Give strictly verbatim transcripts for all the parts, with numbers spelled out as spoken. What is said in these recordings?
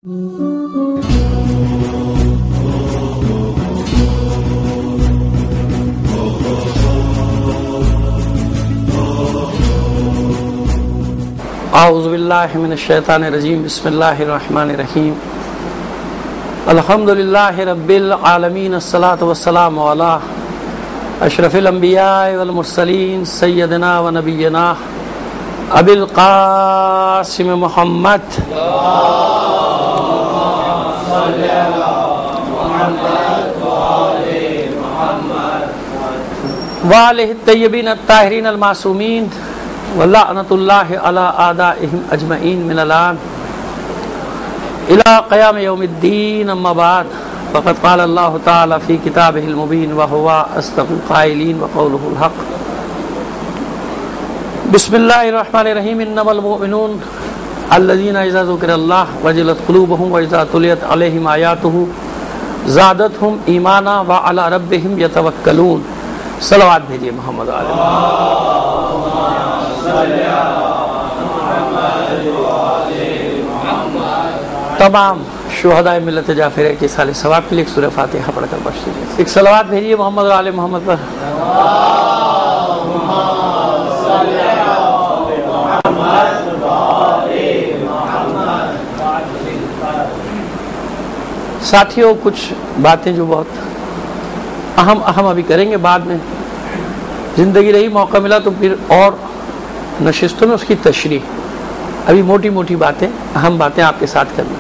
اعوذ باللہ من الشیطان الرجیم، بسم اللہ الرحمن الرحیم، الحمد للہ رب العالمین، الصلاۃ والسلام علی اشرف الانبیاء والمرسلین، سیدنا و نبینا ابی القاسم محمد وآلہ الطیبین الطاہرین المعصومین، ولعنۃ اللہ علی اعدائہم اجمعین من الآن الی قیام یوم الدین، اما بعد فقد قال اللہ تعالی فی کتابہ المبین وہو اصدق القائلین وقولہ الحق۔ بسم اللہ الرحمن الرحیم، انما المؤمنون الذین اذا ذکر اللہ وجلت قلوبہم واذا تلیت علیہم آیاتہ زادتہم ایمانا وعلی ربہم یتوکلون۔ صلوات بھیجیے محمد علیہ۔ تمام شہدائے ملت جعفریہ کے سال ثواب کے لیے ایک سورہ فاتحہ پڑھ کر بخش دیجیے۔ ایک صلوات بھیجیے محمد و آل محمد پر۔ ساتھیوں، کچھ باتیں جو بہت اہم اہم ابھی کریں گے بعد میں، زندگی رہی موقع ملا تو پھر اور نشستوں میں اس کی تشریح، ابھی موٹی موٹی باتیں، اہم باتیں آپ کے ساتھ کرنا۔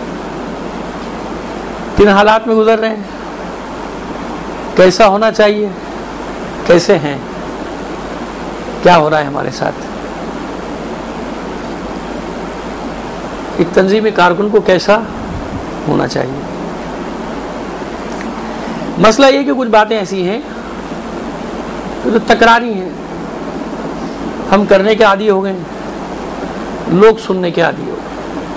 کن حالات میں گزر رہے ہیں، کیسا ہونا چاہیے، کیسے ہیں، کیا ہو رہا ہے ہمارے ساتھ، ایک تنظیمی کارکن کو کیسا ہونا چاہیے۔ مسئلہ یہ کہ کچھ باتیں ایسی ہیں جو تکراری ہیں، ہم کرنے کے عادی ہو گئے ہیں، لوگ سننے کے عادی ہو گئے،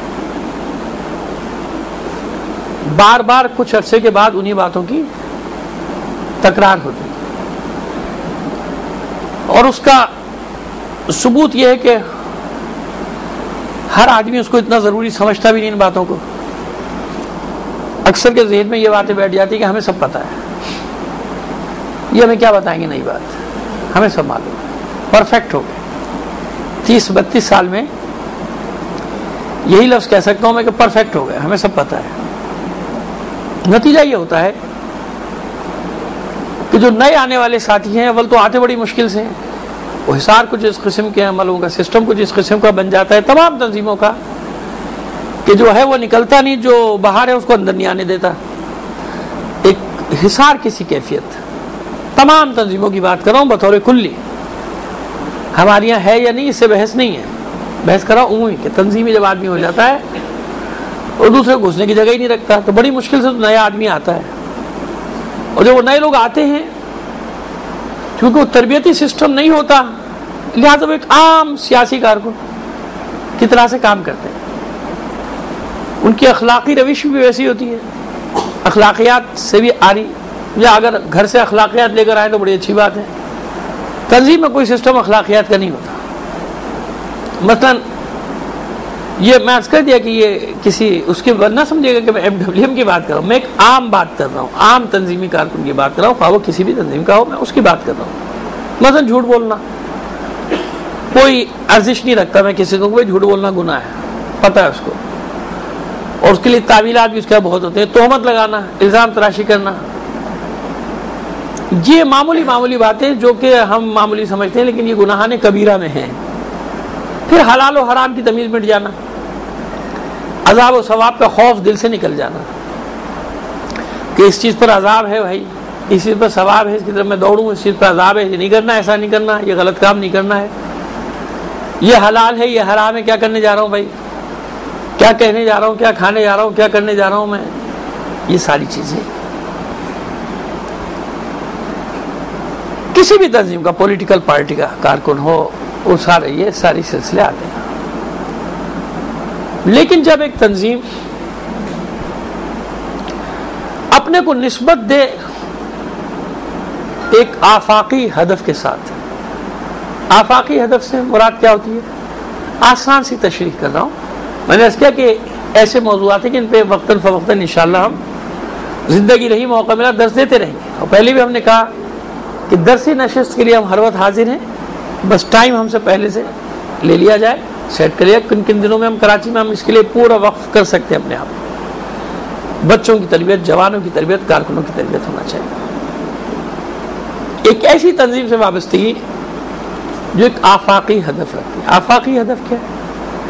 بار بار کچھ عرصے کے بعد انہی باتوں کی تکرار ہوتی ہے، اور اس کا ثبوت یہ ہے کہ ہر آدمی اس کو اتنا ضروری سمجھتا بھی نہیں ان باتوں کو۔ اکثر کے ذہن میں یہ باتیں بیٹھ جاتی کہ ہمیں سب پتہ ہے، یہ ہمیں کیا بتائیں گے نئی بات، ہمیں سب معلوم ہے، پرفیکٹ ہو گئے۔ تیس بتیس سال میں یہی لفظ کہہ سکتا ہوں میں کہ پرفیکٹ ہو گئے، ہمیں سب پتہ ہے۔ نتیجہ یہ ہوتا ہے کہ جو نئے آنے والے ساتھی ہیں، اول تو آتے بڑی مشکل سے ہیں، وہ حصار کچھ اس قسم کے عملوں کا، سسٹم کچھ اس قسم کا بن جاتا ہے تمام تنظیموں کا کہ جو ہے وہ نکلتا نہیں، جو باہر ہے اس کو اندر نہیں آنے دیتا، ایک حصار کسی کیفیت۔ تمام تنظیموں کی بات کر رہا ہوں بطور کلی، ہمارے یہاں ہے یا نہیں اس سے بحث نہیں ہے، بحث کر رہا ہوں عمومی کہ تنظیمی جب آدمی ہو جاتا ہے اور دوسرے گھسنے کی جگہ ہی نہیں رکھتا تو بڑی مشکل سے تو نیا آدمی آتا ہے، اور جب وہ نئے لوگ آتے ہیں کیونکہ وہ تربیتی سسٹم نہیں ہوتا، لہٰذا وہ ایک عام سیاسی کارکن کی طرح سے کام کرتے ہیں، ان کی اخلاقی روش بھی ویسی ہوتی ہے، اخلاقیات سے بھی آ رہی، یا اگر گھر سے اخلاقیات لے کر آئیں تو بڑی اچھی بات ہے۔ تنظیم میں کوئی سسٹم اخلاقیات کا نہیں ہوتا۔ مثلا یہ میں عرض کر دیا کہ یہ کسی اس کے نہ سمجھے گا کہ میں ایم ڈبلیو ایم کی بات کر رہا ہوں، میں ایک عام بات کر رہا ہوں، عام تنظیمی کارکن کی بات کر رہا ہوں، خواہ وہ کسی بھی تنظیم کا ہو، میں اس کی بات کر رہا ہوں۔ مثلا جھوٹ بولنا کوئی ارزش نہیں رکھتا، میں کسی کو کوئی جھوٹ بولنا گناہ ہے، پتہ ہے اس کو، اور اس کے لیے تعویلات بھی اس کے بہت ہوتے ہیں، تہمت لگانا، الزام تراشی کرنا، یہ معمولی معمولی باتیں جو کہ ہم معمولی سمجھتے ہیں لیکن یہ گناہان کبیرہ میں ہیں۔ پھر حلال و حرام کی تمیز مٹ جانا، عذاب و ثواب کا خوف دل سے نکل جانا کہ اس چیز پر عذاب ہے بھائی، اس چیز پر ثواب ہے، اس کی طرف میں دوڑوں، اس چیز پر عذاب ہے، یہ نہیں کرنا، ایسا نہیں کرنا، یہ غلط کام نہیں کرنا ہے، یہ حلال ہے، یہ حرام ہے، کیا کرنے جا رہا ہوں بھائی، کیا کہنے جا رہا ہوں، کیا کھانے جا رہا ہوں، کیا کرنے جا رہا ہوں میں، یہ ساری چیزیں کسی بھی تنظیم کا، پولیٹیکل پارٹی کا کارکن ہو، وہ سارے یہ ساری سلسلے آتے ہیں۔ لیکن جب ایک تنظیم اپنے کو نسبت دے ایک آفاقی ہدف کے ساتھ، آفاقی ہدف سے مراد کیا ہوتی ہے؟ آسان سی تشریح کر رہا ہوں، میں نے اس کیا کہ ایسے موضوعات ہیں کہ ان پہ وقتاً فوقتاً انشاءاللہ ہم زندگی رہی موقع ملا درس دیتے رہیں گے. اور پہلے بھی ہم نے کہا کہ درسی نشست کے لیے ہم ہر وقت حاضر ہیں, بس ٹائم ہم سے پہلے سے لے لیا جائے, سیٹ کر لیا کن کن دنوں میں ہم کراچی میں ہم اس کے لیے پورا وقف کر سکتے ہیں اپنے آپ کو. بچوں کی تربیت, جوانوں کی تربیت, کارکنوں کی تربیت ہونا چاہیے. ایک ایسی تنظیم سے وابستگی جو ایک آفاقی ہدف رکھتی ہے. آفاقی ہدف کیا ہے؟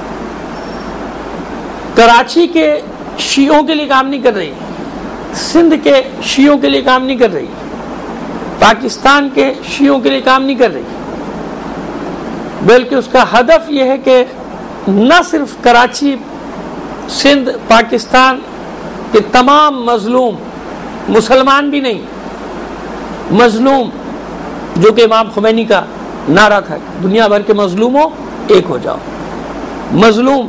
کراچی کے شیعوں کے لیے کام نہیں کر رہی, سندھ کے شیعوں کے لیے کام نہیں کر رہی, پاکستان کے شیعوں کے لیے کام نہیں کر رہی, بلکہ اس کا ہدف یہ ہے کہ نہ صرف کراچی, سندھ, پاکستان کے تمام مظلوم, مسلمان بھی نہیں, مظلوم, جو کہ امام خمینی کا نعرہ تھا کہ دنیا بھر کے مظلوموں ایک ہو جاؤ. مظلوم,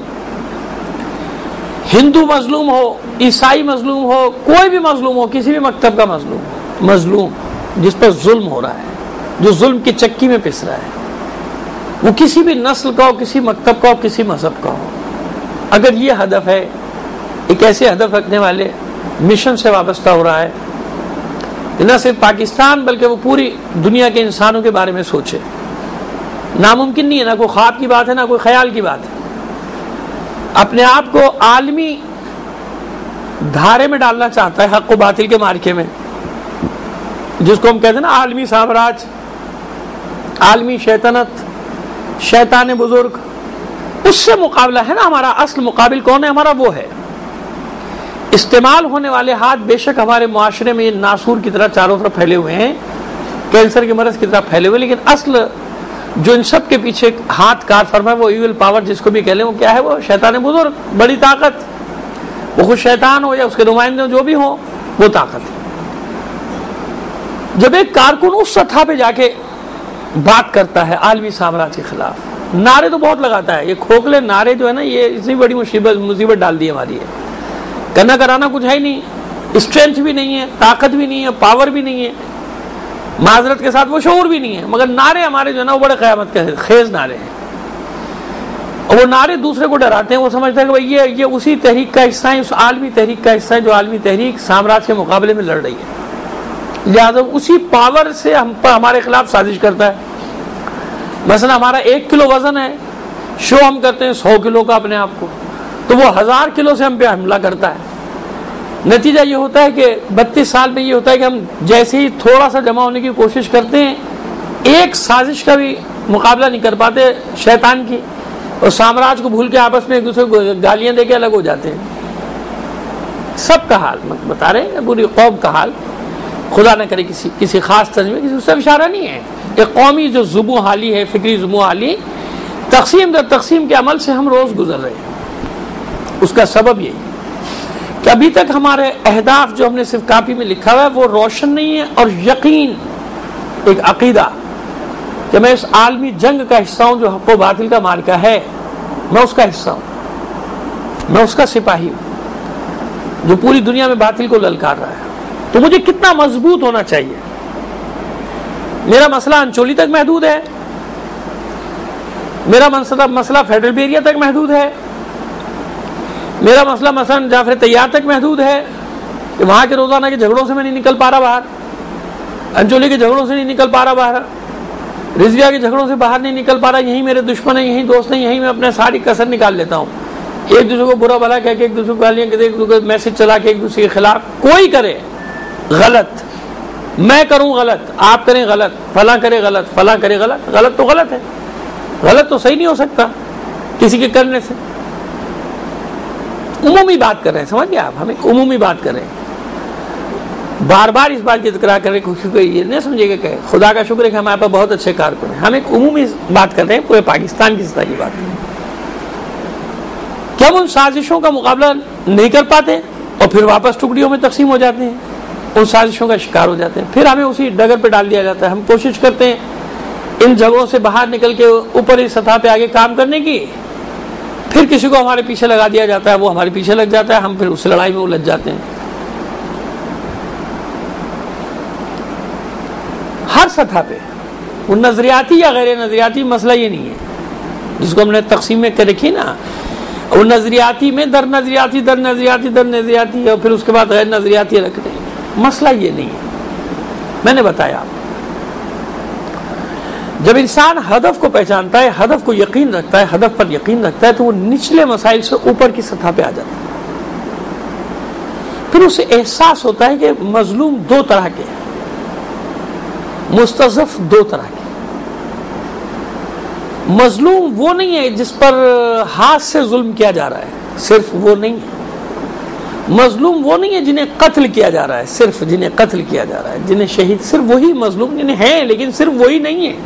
ہندو مظلوم ہو, عیسائی مظلوم ہو, کوئی بھی مظلوم ہو, کسی بھی مکتب کا مظلوم ہو, مظلوم جس پر ظلم ہو رہا ہے, جو ظلم کی چکی میں پس رہا ہے, وہ کسی بھی نسل کا ہو, کسی مکتب کا ہو, کسی مذہب کا ہو. اگر یہ ہدف ہے, ایک ایسے ہدف رکھنے والے مشن سے وابستہ ہو رہا ہے کہ نہ صرف پاکستان بلکہ وہ پوری دنیا کے انسانوں کے بارے میں سوچے. ناممکن نہیں ہے, نہ کوئی خواب کی بات ہے, نہ کوئی خیال کی بات ہے. اپنے آپ کو عالمی دھارے میں ڈالنا چاہتا ہے, حق و باطل کے مارکے میں, جس کو ہم کہتے ہیں نا عالمی سامراج, عالمی شیطنت, شیطان بزرگ. اس سے مقابلہ ہے نا ہمارا. اصل مقابل کون ہے ہمارا؟ وہ ہے. استعمال ہونے والے ہاتھ بے شک ہمارے معاشرے میں یہ ناسور کی طرح چاروں طرف پھیلے ہوئے ہیں, کینسر کے مرض کی طرح پھیلے ہوئے, لیکن اصل جو ان سب کے پیچھے ہاتھ کار فرما ہے وہ ایول پاور جس کو بھی کہہ لیں, وہ کیا ہے؟ وہ شیطان بزرگ, بڑی طاقت. وہ خود شیطان ہو یا اس کے نمائندے جو بھی ہوں, وہ طاقت ہے. جب ایک کارکن اس سطح پہ جا کے بات کرتا ہے عالمی سامراج کے خلاف, نعرے تو بہت لگاتا ہے, یہ کھوکھلے نعرے جو ہے نا, یہ اتنی بڑی مصیبت مصیبت ڈال دی ہماری ہے. کرنا کرانا کچھ ہے ہی نہیں, اسٹرینتھ بھی نہیں ہے, طاقت بھی نہیں ہے, پاور بھی نہیں ہے, معذرت کے ساتھ وہ شعور بھی نہیں ہے, مگر نعرے ہمارے جو ہے نا وہ بڑے قیامت کے خیز نعرے ہیں. اور وہ نعرے دوسرے کو ڈراتے ہیں. وہ سمجھتے ہیں کہ بھائی یہ یہ اسی تحریک کا حصہ ہے, اس عالمی تحریک کا حصہ ہے جو عالمی تحریک سامراج کے مقابلے میں لڑ رہی ہے, لہٰذا اسی پاور سے ہم پر ہمارے خلاف سازش کرتا ہے. مثلا ہمارا ایک کلو وزن ہے, شو ہم کرتے ہیں سو کلو کا اپنے آپ کو, تو وہ ہزار کلو سے ہم پہ حملہ کرتا ہے. نتیجہ یہ ہوتا ہے کہ بتیس سال میں یہ ہوتا ہے کہ ہم جیسے ہی تھوڑا سا جمع ہونے کی کوشش کرتے ہیں, ایک سازش کا بھی مقابلہ نہیں کر پاتے شیطان کی, اور سامراج کو بھول کے آپس میں ایک دوسرے کو گالیاں دے کے الگ ہو جاتے ہیں. سب کا حال بتا رہے ہیں, پوری قوم کا حال. خدا نہ کرے کسی کسی خاص تنظیم, کسی اس سے اشارہ نہیں ہے. ایک قومی جو زبوں حالی ہے, فکری زبوں حالی, تقسیم در تقسیم کے عمل سے ہم روز گزر رہے ہیں. اس کا سبب یہی ہے کہ ابھی تک ہمارے اہداف جو ہم نے صرف کاپی میں لکھا ہوا ہے وہ روشن نہیں ہے, اور یقین, ایک عقیدہ کہ میں اس عالمی جنگ کا حصہ ہوں جو حق و باطل کا مارکہ ہے, میں اس کا حصہ ہوں, میں اس کا سپاہی ہوں جو پوری دنیا میں باطل کو للکار رہا ہے. تو مجھے کتنا مضبوط ہونا چاہیے. میرا مسئلہ انچولی تک محدود ہے, میرا مسئلہ مسئلہ فیڈرل بیریا تک محدود ہے, میرا مسئلہ مثلا جعفر طیار تک محدود ہے کہ وہاں کے روزانہ کے جھگڑوں سے میں نہیں نکل پا رہا باہر, انچولی کے جھگڑوں سے نہیں نکل پا رہا باہر, رضویہ کے جھگڑوں سے باہر نہیں نکل پا رہا. یہیں میرے دشمن ہیں, یہیں دوست ہیں, یہیں میں اپنے ساری کسر نکال لیتا ہوں. ایک دوسرے کو برا بھلا کہہ کے, ایک دوسرے کو گالیاں کہتے, ایک دوسرے کو میسج چلا کے, ایک دوسرے کے خلاف. کوئی کرے غلط, میں کروں غلط, آپ کریں غلط, فلاں کرے غلط, فلاں کرے غلط, غلط تو غلط ہے, غلط تو صحیح نہیں ہو سکتا کسی کے کرنے سے. عمومی بات کر رہے ہیں, سمجھ گئے آپ, ہم ایک عمومی بات کر رہے ہیں. بار بار اس بات کی تکرار کر رہے ہیں, یہ نہیں سمجھے گا کہ خدا کا شکر ہے کہ ہمارے پاس بہت اچھے کارکن ہیں. ہم ایک عمومی بات کر رہے ہیں, پورے پاکستان کی سطح کی بات کر رہے ہیں. کیا ہم ان سازشوں کا مقابلہ نہیں کر پاتے اور پھر واپس ٹکڑیوں میں تقسیم ہو جاتے ہیں, ان سازشوں کا شکار ہو جاتے ہیں, پھر ہمیں اسی ڈگر پہ ڈال دیا جاتا ہے. ہم کوشش کرتے ہیں ان جگہوں سے باہر نکل کے اوپر اس سطح پہ آگے کام کرنے کی, پھر کسی کو ہمارے پیچھے لگا دیا جاتا ہے, وہ ہمارے پیچھے لگ جاتا ہے, ہم پھر اس لڑائی میں الجھ جاتے ہیں. ہر سطح پہ وہ نظریاتی یا غیر نظریاتی مسئلہ یہ نہیں ہے جس کو ہم نے تقسیم میں کر رکھی نا. اور نظریاتی میں در نظریاتی در نظریاتی در نظریاتی اور پھر اس کے بعد غیر نظریاتی رکھتے ہیں. مسئلہ یہ نہیں ہے. میں نے بتایا جب انسان ہدف کو پہچانتا ہے, ہدف کو یقین رکھتا ہے, ہدف پر یقین رکھتا ہے, تو وہ نچلے مسائل سے اوپر کی سطح پہ آ جاتا ہے. پھر اسے احساس ہوتا ہے کہ مظلوم دو طرح کے ہیں, مستضعف دو طرح کے. مظلوم وہ نہیں ہے جس پر ہاتھ سے ظلم کیا جا رہا ہے, صرف وہ نہیں ہے. مظلوم وہ نہیں ہے جنہیں قتل کیا جا رہا ہے, صرف جنہیں قتل کیا جا رہا ہے, جنہیں شہید, صرف وہی مظلوم جنہیں ہیں, لیکن صرف وہی نہیں ہے.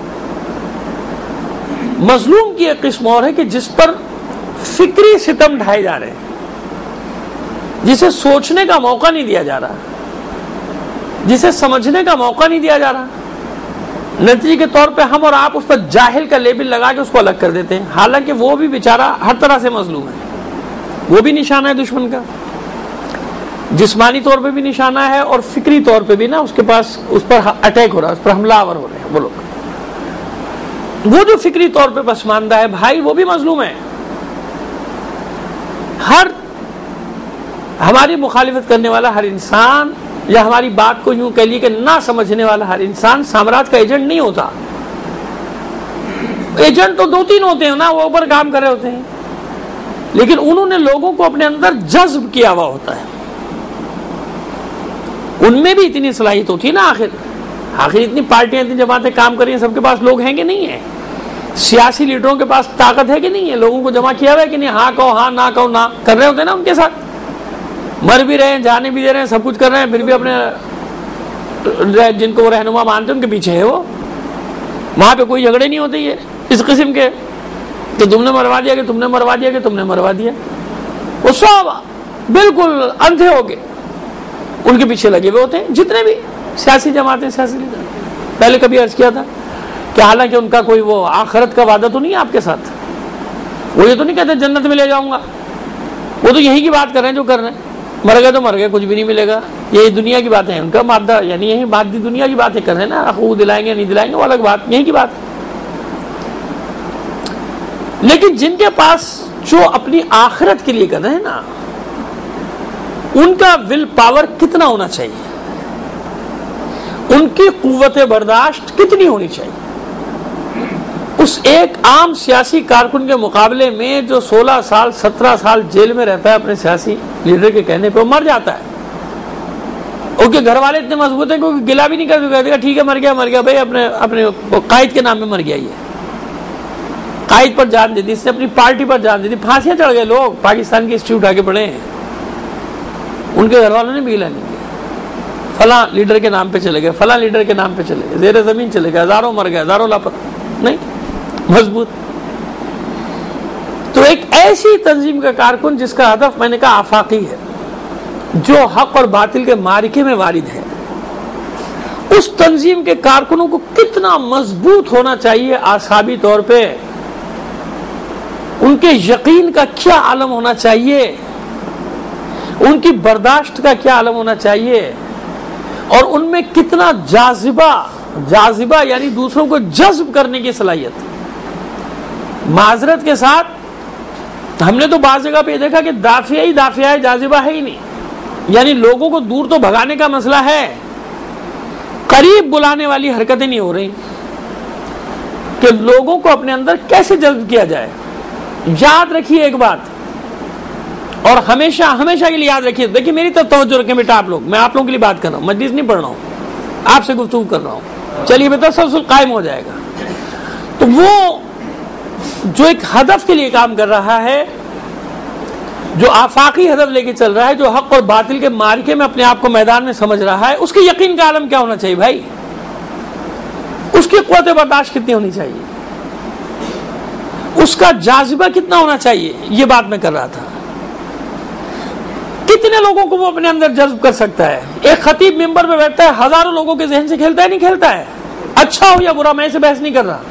مظلوم کی ایک قسم اور ہے کہ جس پر فکری ستم ڈھائے جا رہے ہیں, جسے سوچنے کا موقع نہیں دیا جا رہا, جسے سمجھنے کا موقع نہیں دیا جا رہا. نتیجے کے طور پہ ہم اور آپ اس پر جاہل کا لیبل لگا کے اس کو الگ کر دیتے ہیں, حالانکہ وہ بھی بیچارہ ہر طرح سے مظلوم ہے. وہ بھی نشانہ ہے دشمن کا, جسمانی طور پہ بھی نشانہ ہے, اور فکری طور پہ بھی نا اس کے پاس اس پر اٹیک ہو رہا ہے, اس پر حملہ آور ہو رہے ہیں وہ لوگ. وہ جو فکری طور پہ پسماندہ ہے بھائی, وہ بھی مظلوم ہے. ہر ہماری مخالفت کرنے والا ہر انسان, یا ہماری بات کو یوں کہہ لیے کہ نہ سمجھنے والا ہر انسان سامراج کا ایجنٹ نہیں ہوتا. ایجنٹ تو دو تین ہوتے ہیں نا, وہ اوپر کام کر رہے ہوتے ہیں, لیکن انہوں نے لوگوں کو اپنے اندر جذب کیا ہوا ہوتا ہے. ان میں بھی اتنی صلاحیت ہوتی ہے نا, آخر آخر اتنی پارٹیاں, اتنی جماعتیں کام کر رہی ہیں, سب کے پاس لوگ ہیں کہ نہیں ہیں؟ سیاسی لیڈروں کے پاس طاقت ہے کہ نہیں ہے؟ لوگوں کو جمع کیا ہوا ہے کہ نہیں؟ ہاں کہو ہاں, نہ کہو نہ, کر رہے ہوتے ہیں نا ان کے ساتھ. مر بھی رہے ہیں, جانے بھی دے رہے ہیں, سب کچھ کر رہے ہیں, پھر بھی اپنے جن کو وہ رہنما مانتے ہیں ان کے پیچھے ہے وہ. وہاں پہ کوئی جھگڑے نہیں ہوتے یہ اس قسم کے کہ تم نے مروا دیا, کہ تم نے مروا دیا, کہ تم نے مروا دیا. وہ سب بالکل اندھے ہو کے ان کے پیچھے لگے ہوئے ہوتے ہیں, جتنے بھی سیاسی جماعتیں, سیاسی لیڈر. پہلے کبھی عرض کیا تھا کہ حالانکہ ان کا کوئی وہ آخرت کا وعدہ تو نہیں ہے آپ کے ساتھ. وہ یہ تو نہیں کہتے جنت میں لے جاؤں گا, وہ تو یہی کی بات کر رہے ہیں جو کر رہے ہیں. مر گئے تو مر گئے, کچھ بھی نہیں ملے گا. یہی دنیا کی باتیں ہیں ان کا, مادہ یعنی یہی مادی دنیا کی باتیں کر رہے ہیں نا. خوب دلائیں گے نہیں دلائیں گے وہ الگ بات, یہی کی بات. لیکن جن کے پاس جو اپنی آخرت کے لیے کر رہے ہیں نا, ان کا ول پاور کتنا ہونا چاہیے, ان کی قوت برداشت کتنی ہونی چاہیے. اس ایک عام سیاسی کارکن کے مقابلے میں جو سولہ سال سترہ سال جیل میں رہتا ہے اپنے سیاسی لیڈر کے کہنے پہ, وہ مر جاتا ہے. ان کے گھر والے اتنے مضبوط ہیں کہ گلا بھی نہیں کر سکتے, کہتے ٹھیک ہے مر گیا مر گیا بھائی, اپنے اپنے قائد کے نام میں مر گیا. یہ قائد پر جان دے دی, اس نے اپنی پارٹی پر جان دے دی. پھانسیاں چڑھ گئے لوگ, پاکستان کی ہسٹری اٹھا کے پڑھے ہیں. ان کے گھر والوں نے بھی گلا نہیں کیا, فلاں لیڈر کے نام پہ چلے گئے, فلاں لیڈر کے نام پہ چلے گئے, زیر زمین چلے گئے, ہزاروں مر گئے, ہزاروں لاپتہ. نہیں, مضبوط. تو ایک ایسی تنظیم کا کارکن جس کا ہدف میں نے کہا آفاقی ہے, جو حق اور باطل کے معرکے میں وارد ہے, اس تنظیم کے کارکنوں کو کتنا مضبوط ہونا چاہیے اعصابی طور پہ, ان کے یقین کا کیا عالم ہونا چاہیے, ان کی برداشت کا کیا عالم ہونا چاہیے, اور ان میں کتنا جاذبہ جاذبہ یعنی دوسروں کو جذب کرنے کی صلاحیت. معذرت کے ساتھ ہم نے تو بعض جگہ پہ دیکھا کہ دافعہ ہی دافعہ ہے, جاذبہ ہے ہی نہیں. یعنی لوگوں کو دور تو بھگانے کا مسئلہ ہے, قریب بلانے والی حرکتیں نہیں ہو رہی کہ لوگوں کو اپنے اندر کیسے جذب کیا جائے. یاد رکھیے ایک بات, اور ہمیشہ ہمیشہ کے لیے یاد رکھیے. دیکھیے میری طرف توجہ رکھیں بیٹا, آپ لوگ, میں آپ لوگوں کے لیے بات کر رہا ہوں, مجلس نہیں پڑھ رہا ہوں, آپ سے گفتگو کر رہا ہوں. چلیے بیٹا تسلسل قائم ہو جائے گا. تو وہ جو ایک ہدف کے لیے کام کر رہا ہے, جو آفاقی ہدف لے کے چل رہا ہے, جو حق اور باطل کے معرکے میں اپنے آپ کو میدان میں سمجھ رہا ہے, اس کے یقین کا عالم کیا ہونا چاہیے بھائی, اس کی قوت برداشت کتنی ہونی چاہیے, اس کا جاذبہ کتنا ہونا چاہیے. یہ بات میں کر رہا تھا. کتنے لوگوں کو وہ اپنے اندر جذب کر سکتا ہے. ایک خطیب ممبر پہ بیٹھتا ہے, ہزاروں لوگوں کے ذہن سے کھیلتا ہے نہیں کھیلتا ہے, اچھا ہو یا برا, میں اسے بحث نہیں کر رہا.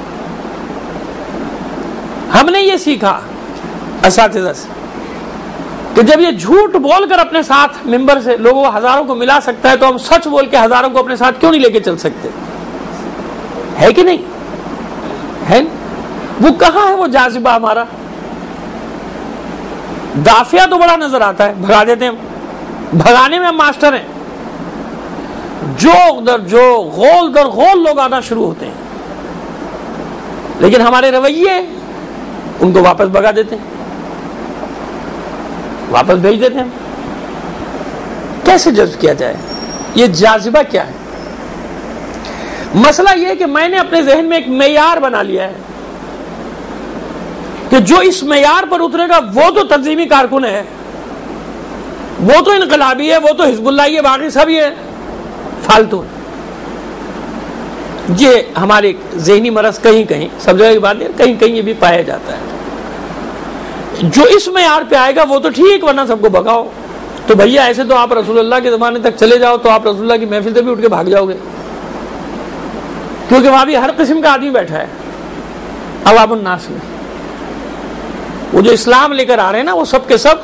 ہم نے یہ سیکھا اساتذہ سے کہ جب یہ جھوٹ بول کر اپنے ساتھ ممبر سے لوگوں ہزاروں کو ملا سکتا ہے, تو ہم سچ بول کے ہزاروں کو اپنے ساتھ کیوں نہیں لے کے چل سکتے, ہے کہ نہیں ہے. وہ کہاں ہے وہ جاذبہ ہمارا, دافعہ تو بڑا نظر آتا ہے، بھگا دیتے ہیں، بھگانے میں ہم ماسٹر ہیں، جو در جو غول در غول لوگ آنا شروع ہوتے ہیں، لیکن ہمارے رویے ان کو واپس بھگا دیتے ہیں، واپس بھیج دیتے ہیں۔ کیسے جذب کیا جائے؟ یہ جاذبہ کیا ہے؟ مسئلہ یہ ہے کہ میں نے اپنے ذہن میں ایک معیار بنا لیا ہے کہ جو اس معیار پر اترے گا وہ تو تنظیمی کارکن ہے، وہ تو انقلابی ہے، وہ تو حزب اللہ ہے، باقی سب یہ فالتو ہے۔ یہ ہمارے ذہنی مرض کہیں کہیں، سب جگہ کی بات ہے، کہیں کہیں یہ بھی پایا جاتا ہے۔ جو اس معیار پہ آئے گا وہ تو ٹھیک، ورنہ سب کو بھگاؤ۔ تو بھیا ایسے تو آپ رسول اللہ کے زمانے تک چلے جاؤ تو آپ رسول اللہ کی محفل سے بھی اٹھ کے بھاگ جاؤ گے، کیونکہ وہاں بھی ہر قسم کا آدمی بیٹھا ہے۔ عوام الناس میں وہ جو اسلام لے کر آ رہے ہیں نا، وہ سب کے سب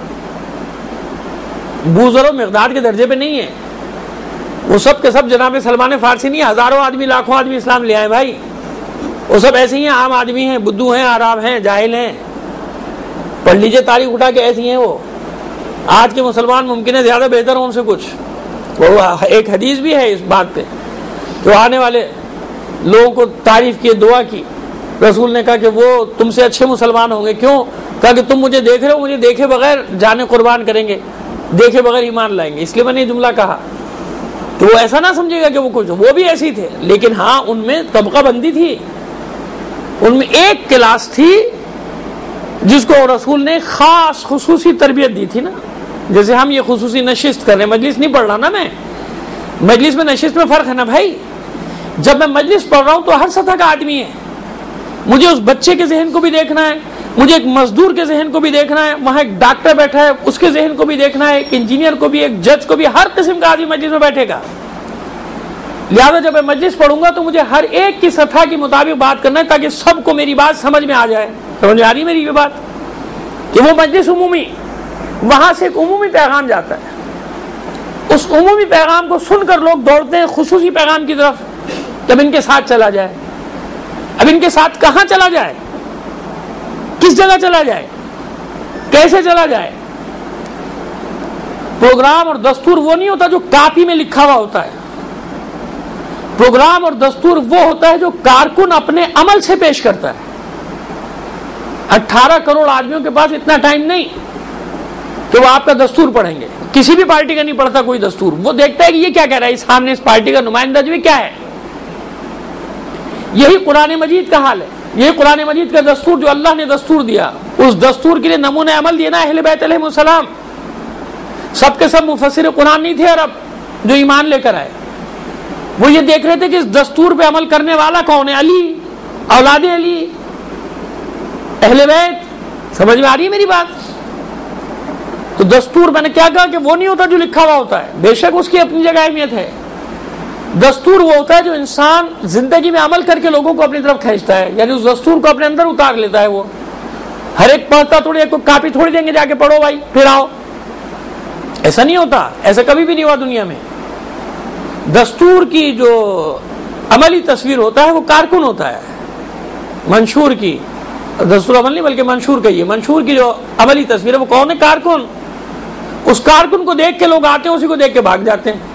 بوزر و مقدار کے درجے پہ نہیں ہے، وہ سب کے سب جناب سلمان فارسی نہیں، ہزاروں آدمی لاکھوں آدمی اسلام لے آئے بھائی، وہ سب ایسے ہی ہیں، عام آدمی ہیں، بدھو ہیں، عراب ہیں، جاہل ہیں، پڑھ لیجئے تاریخ اٹھا کے، ایسی ہیں وہ۔ آج کے مسلمان ممکن ہے زیادہ بہتر ہوں ان سے کچھ، وہ ایک حدیث بھی ہے اس بات پہ، جو آنے والے لوگوں کو تعریف کی، دعا کی، رسول نے کہا کہ وہ تم سے اچھے مسلمان ہوں گے، کیوں؟ کہا کہ تم مجھے دیکھ رہے ہو، مجھے دیکھے بغیر جانیں قربان کریں گے، دیکھے بغیر ایمان لائیں گے، اس لیے میں نے یہ جملہ کہا۔ تو وہ ایسا نہ سمجھے گا کہ وہ کچھ، وہ بھی ایسی تھے، لیکن ہاں ان میں طبقہ بندی تھی، ان میں ایک کلاس تھی جس کو رسول نے خاص خصوصی تربیت دی تھی نا۔ جیسے ہم یہ خصوصی نشست کر رہے ہیں، مجلس نہیں پڑھ رہا نا میں، مجلس میں نشست میں فرق ہے نا بھائی۔ جب میں مجلس پڑھ رہا ہوں تو ہر سطح کا آدمی ہے، مجھے اس بچے کے ذہن کو بھی دیکھنا ہے، مجھے ایک مزدور کے ذہن کو بھی دیکھنا ہے، وہاں ایک ڈاکٹر بیٹھا ہے اس کے ذہن کو بھی دیکھنا ہے، ایک انجینئر کو بھی، ایک جج کو بھی، ہر قسم کا آدمی مجلس میں بیٹھے گا۔ لہٰذا جب میں مجلس پڑھوں گا تو مجھے ہر ایک کی سطح کے مطابق بات کرنا ہے تاکہ سب کو میری بات سمجھ میں آ جائے۔ سمجھ میں آ رہی میری یہ بات کہ وہ مجلس عمومی، وہاں سے ایک عمومی پیغام جاتا ہے، اس عمومی پیغام کو سن کر لوگ دوڑتے ہیں خصوصی پیغام کی طرف، جب ان کے ساتھ چلا جائے۔ اب ان کے ساتھ کہاں چلا جائے، کس جگہ چلا جائے، کیسے چلا جائے؟ پروگرام اور دستور وہ نہیں ہوتا جو کاپی میں لکھا ہوا ہوتا ہے، پروگرام اور دستور وہ ہوتا ہے جو کارکن اپنے عمل سے پیش کرتا ہے۔ اٹھارہ کروڑ آدمیوں کے پاس اتنا ٹائم نہیں کہ وہ آپ کا دستور پڑھیں گے، کسی بھی پارٹی کا نہیں پڑھتا کوئی دستور، وہ دیکھتا ہے کہ یہ کیا کہہ رہا ہے، سامنے اس پارٹی کا نمائندہ جو کیا ہے۔ یہی قرآن مجید کا حال ہے، یہی قرآن مجید کا دستور جو اللہ نے دستور دیا، اس دستور کے لیے نمونہ عمل دینا اہل بیت علیہ السلام۔ سب کے سب مفسر قرآن نہیں تھے عرب جو ایمان لے کر آئے، وہ یہ دیکھ رہے تھے کہ اس دستور پہ عمل کرنے والا کون ہے، علی، اولاد علی، اہل بیت۔ سمجھ میں آ رہی ہے میری بات؟ تو دستور میں نے کیا کہا کہ وہ نہیں ہوتا جو لکھا ہوا ہوتا ہے، بے شک اس کی اپنی جگہ اہمیت ہے۔ دستور وہ ہوتا ہے جو انسان زندگی میں عمل کر کے لوگوں کو اپنی طرف کھینچتا ہے، یعنی اس دستور کو اپنے اندر اتار لیتا ہے۔ وہ ہر ایک پڑھتا تھوڑی، ایک کو کاپی تھوڑی دیں گے جا کے پڑھو بھائی پھر آؤ، ایسا نہیں ہوتا، ایسا کبھی بھی نہیں ہوا دنیا میں۔ دستور کی جو عملی تصویر ہوتا ہے وہ کارکن ہوتا ہے، منشور کی، دستور عمل نہیں بلکہ منشور کہیے، منشور کی جو عملی تصویر ہے وہ کون ہے، کارکن۔ اس کارکن کو دیکھ کے لوگ آتے ہیں، اسی کو دیکھ کے بھاگ جاتے ہیں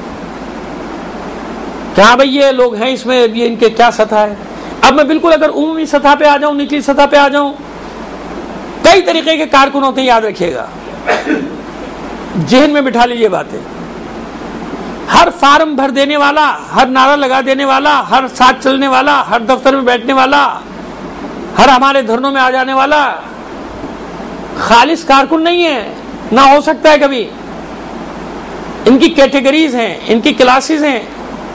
کہ ہاں بھائی یہ لوگ ہیں، اس میں یہ ان کے کیا سطح ہے۔ اب میں بالکل اگر عمومی سطح پہ آ جاؤں، نچلی سطح پہ آ جاؤں، کئی طریقے کے کارکن ہوتے ہیں، یاد رکھیے گا، ذہن میں بٹھا لیجیے باتیں۔ ہر فارم بھر دینے والا، ہر نعرہ لگا دینے والا، ہر ساتھ چلنے والا، ہر دفتر میں بیٹھنے والا، ہر ہمارے دھرنوں میں آ جانے والا خالص کارکن نہیں ہے، نہ ہو سکتا ہے کبھی۔ ان کی کیٹیگریز ہیں، ان کی کلاسز ہیں۔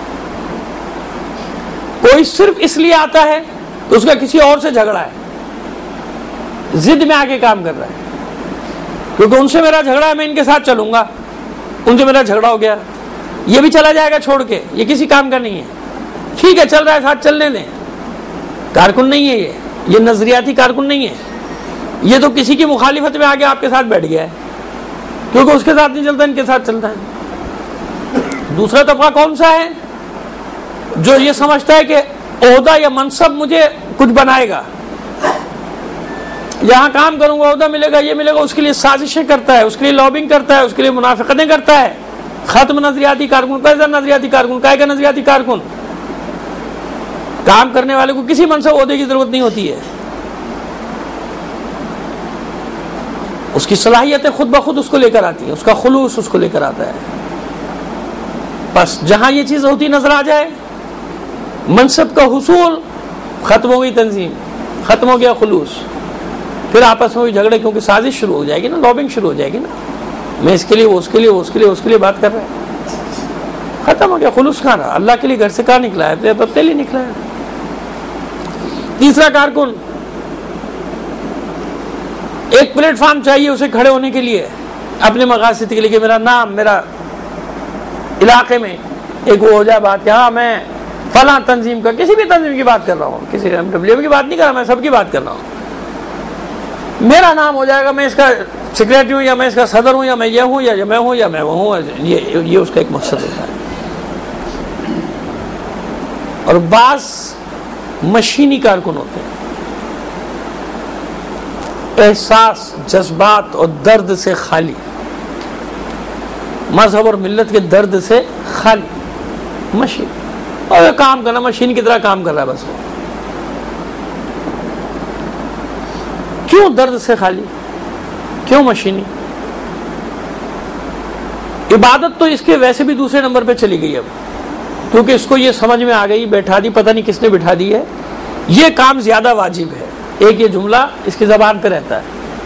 کوئی صرف اس لیے آتا ہے کہ اس کا کسی اور سے جھگڑا ہے، ضد میں آ کے کام کر رہا ہے، کیونکہ ان سے میرا جھگڑا ہے، میں ان کے ساتھ چلوں گا، ان سے میرا جھگڑا ہو گیا، یہ بھی چلا جائے گا چھوڑ کے، یہ کسی کام کا نہیں ہے، ٹھیک ہے چل رہا ہے ساتھ چلنے دیں۔ کارکن نہیں ہے یہ یہ نظریاتی کارکن نہیں ہے، یہ تو کسی کی مخالفت میں آگے آپ کے ساتھ بیٹھ گیا ہے، کیونکہ اس کے ساتھ نہیں چلتا، ان کے ساتھ چلتا ہے۔ دوسرا طبقہ کون سا ہے؟ جو یہ سمجھتا ہے کہ عہدہ یا منصب مجھے کچھ بنائے گا، یہاں کام کروں گا عہدہ ملے گا، یہ ملے گا، اس کے لیے سازشیں کرتا ہے، اس کے لیے لابنگ کرتا ہے، اس کے لیے منافقتیں کرتا ہے. ختم نظریاتی کارکن. کیسا نظریاتی کارکن؟ کائے کا نظریاتی کارکن؟ کام کرنے والے کو کسی منصب عہدے کی ضرورت نہیں ہوتی ہے، اس کی صلاحیتیں خود بخود اس کو لے کر آتی ہیں، اس کا خلوص اس کو لے کر آتا ہے. بس جہاں یہ چیز ہوتی نظر آ جائے، منصب کا حصول، ختم ہو گئی تنظیم، ختم ہو گیا خلوص. پھر آپس میں بھی جھگڑے، کیونکہ سازش شروع ہو جائے گی نا، لابنگ شروع ہو جائے گی نا. میں اس کے لیے، وہ اس کے لیے، وہ اس کے لیے، اس کے لیے بات کر رہے ہیں. ختم ہو گیا خلوص. کہاں رہا؟ اللہ کے لیے گھر سے کہاں نکلا ہے؟ اپنے لیے نکلا ہے. تیسرا کارکن، ایک پلیٹ فارم چاہیے اسے کھڑے ہونے کے لیے، اپنے مقاصد کے لیے، کہ میرا نام، میرا علاقے میں ایک وہ ہو جائے بات کہ ہاں میں فلاں تنظیم کا، کسی بھی تنظیم کی بات کر رہا ہوں، کسی ایم ڈبلیو ایم کی بات نہیں کر رہا، میں سب کی بات کر رہا ہوں. میرا نام ہو جائے گا، میں اس کا سیکریٹری ہوں، یا میں اس کا صدر ہوں، یا میں یہ ہوں، یا میں ہوں، یا میں وہ ہوں. یہ یہ اس کا ایک مقصد ہوتا ہے. اور بعض مشینی کارکن ہوتے ہیں، احساس، جذبات اور درد سے خالی، مذہب اور ملت کے درد سے خالی مشین. اور کام کرنا مشین کی طرح کام کر رہا ہے بس. کیوں درد سے خالی؟ کیوں مشینی؟ عبادت تو اس کے ویسے بھی دوسرے نمبر پہ چلی گئی اب، کیونکہ اس کو یہ سمجھ میں آ گئی، بیٹھا دی، پتہ نہیں کس نے بٹھا دی ہے، یہ کام زیادہ واجب ہے. ایک یہ جملہ اس کی زبان پہ رہتا ہے،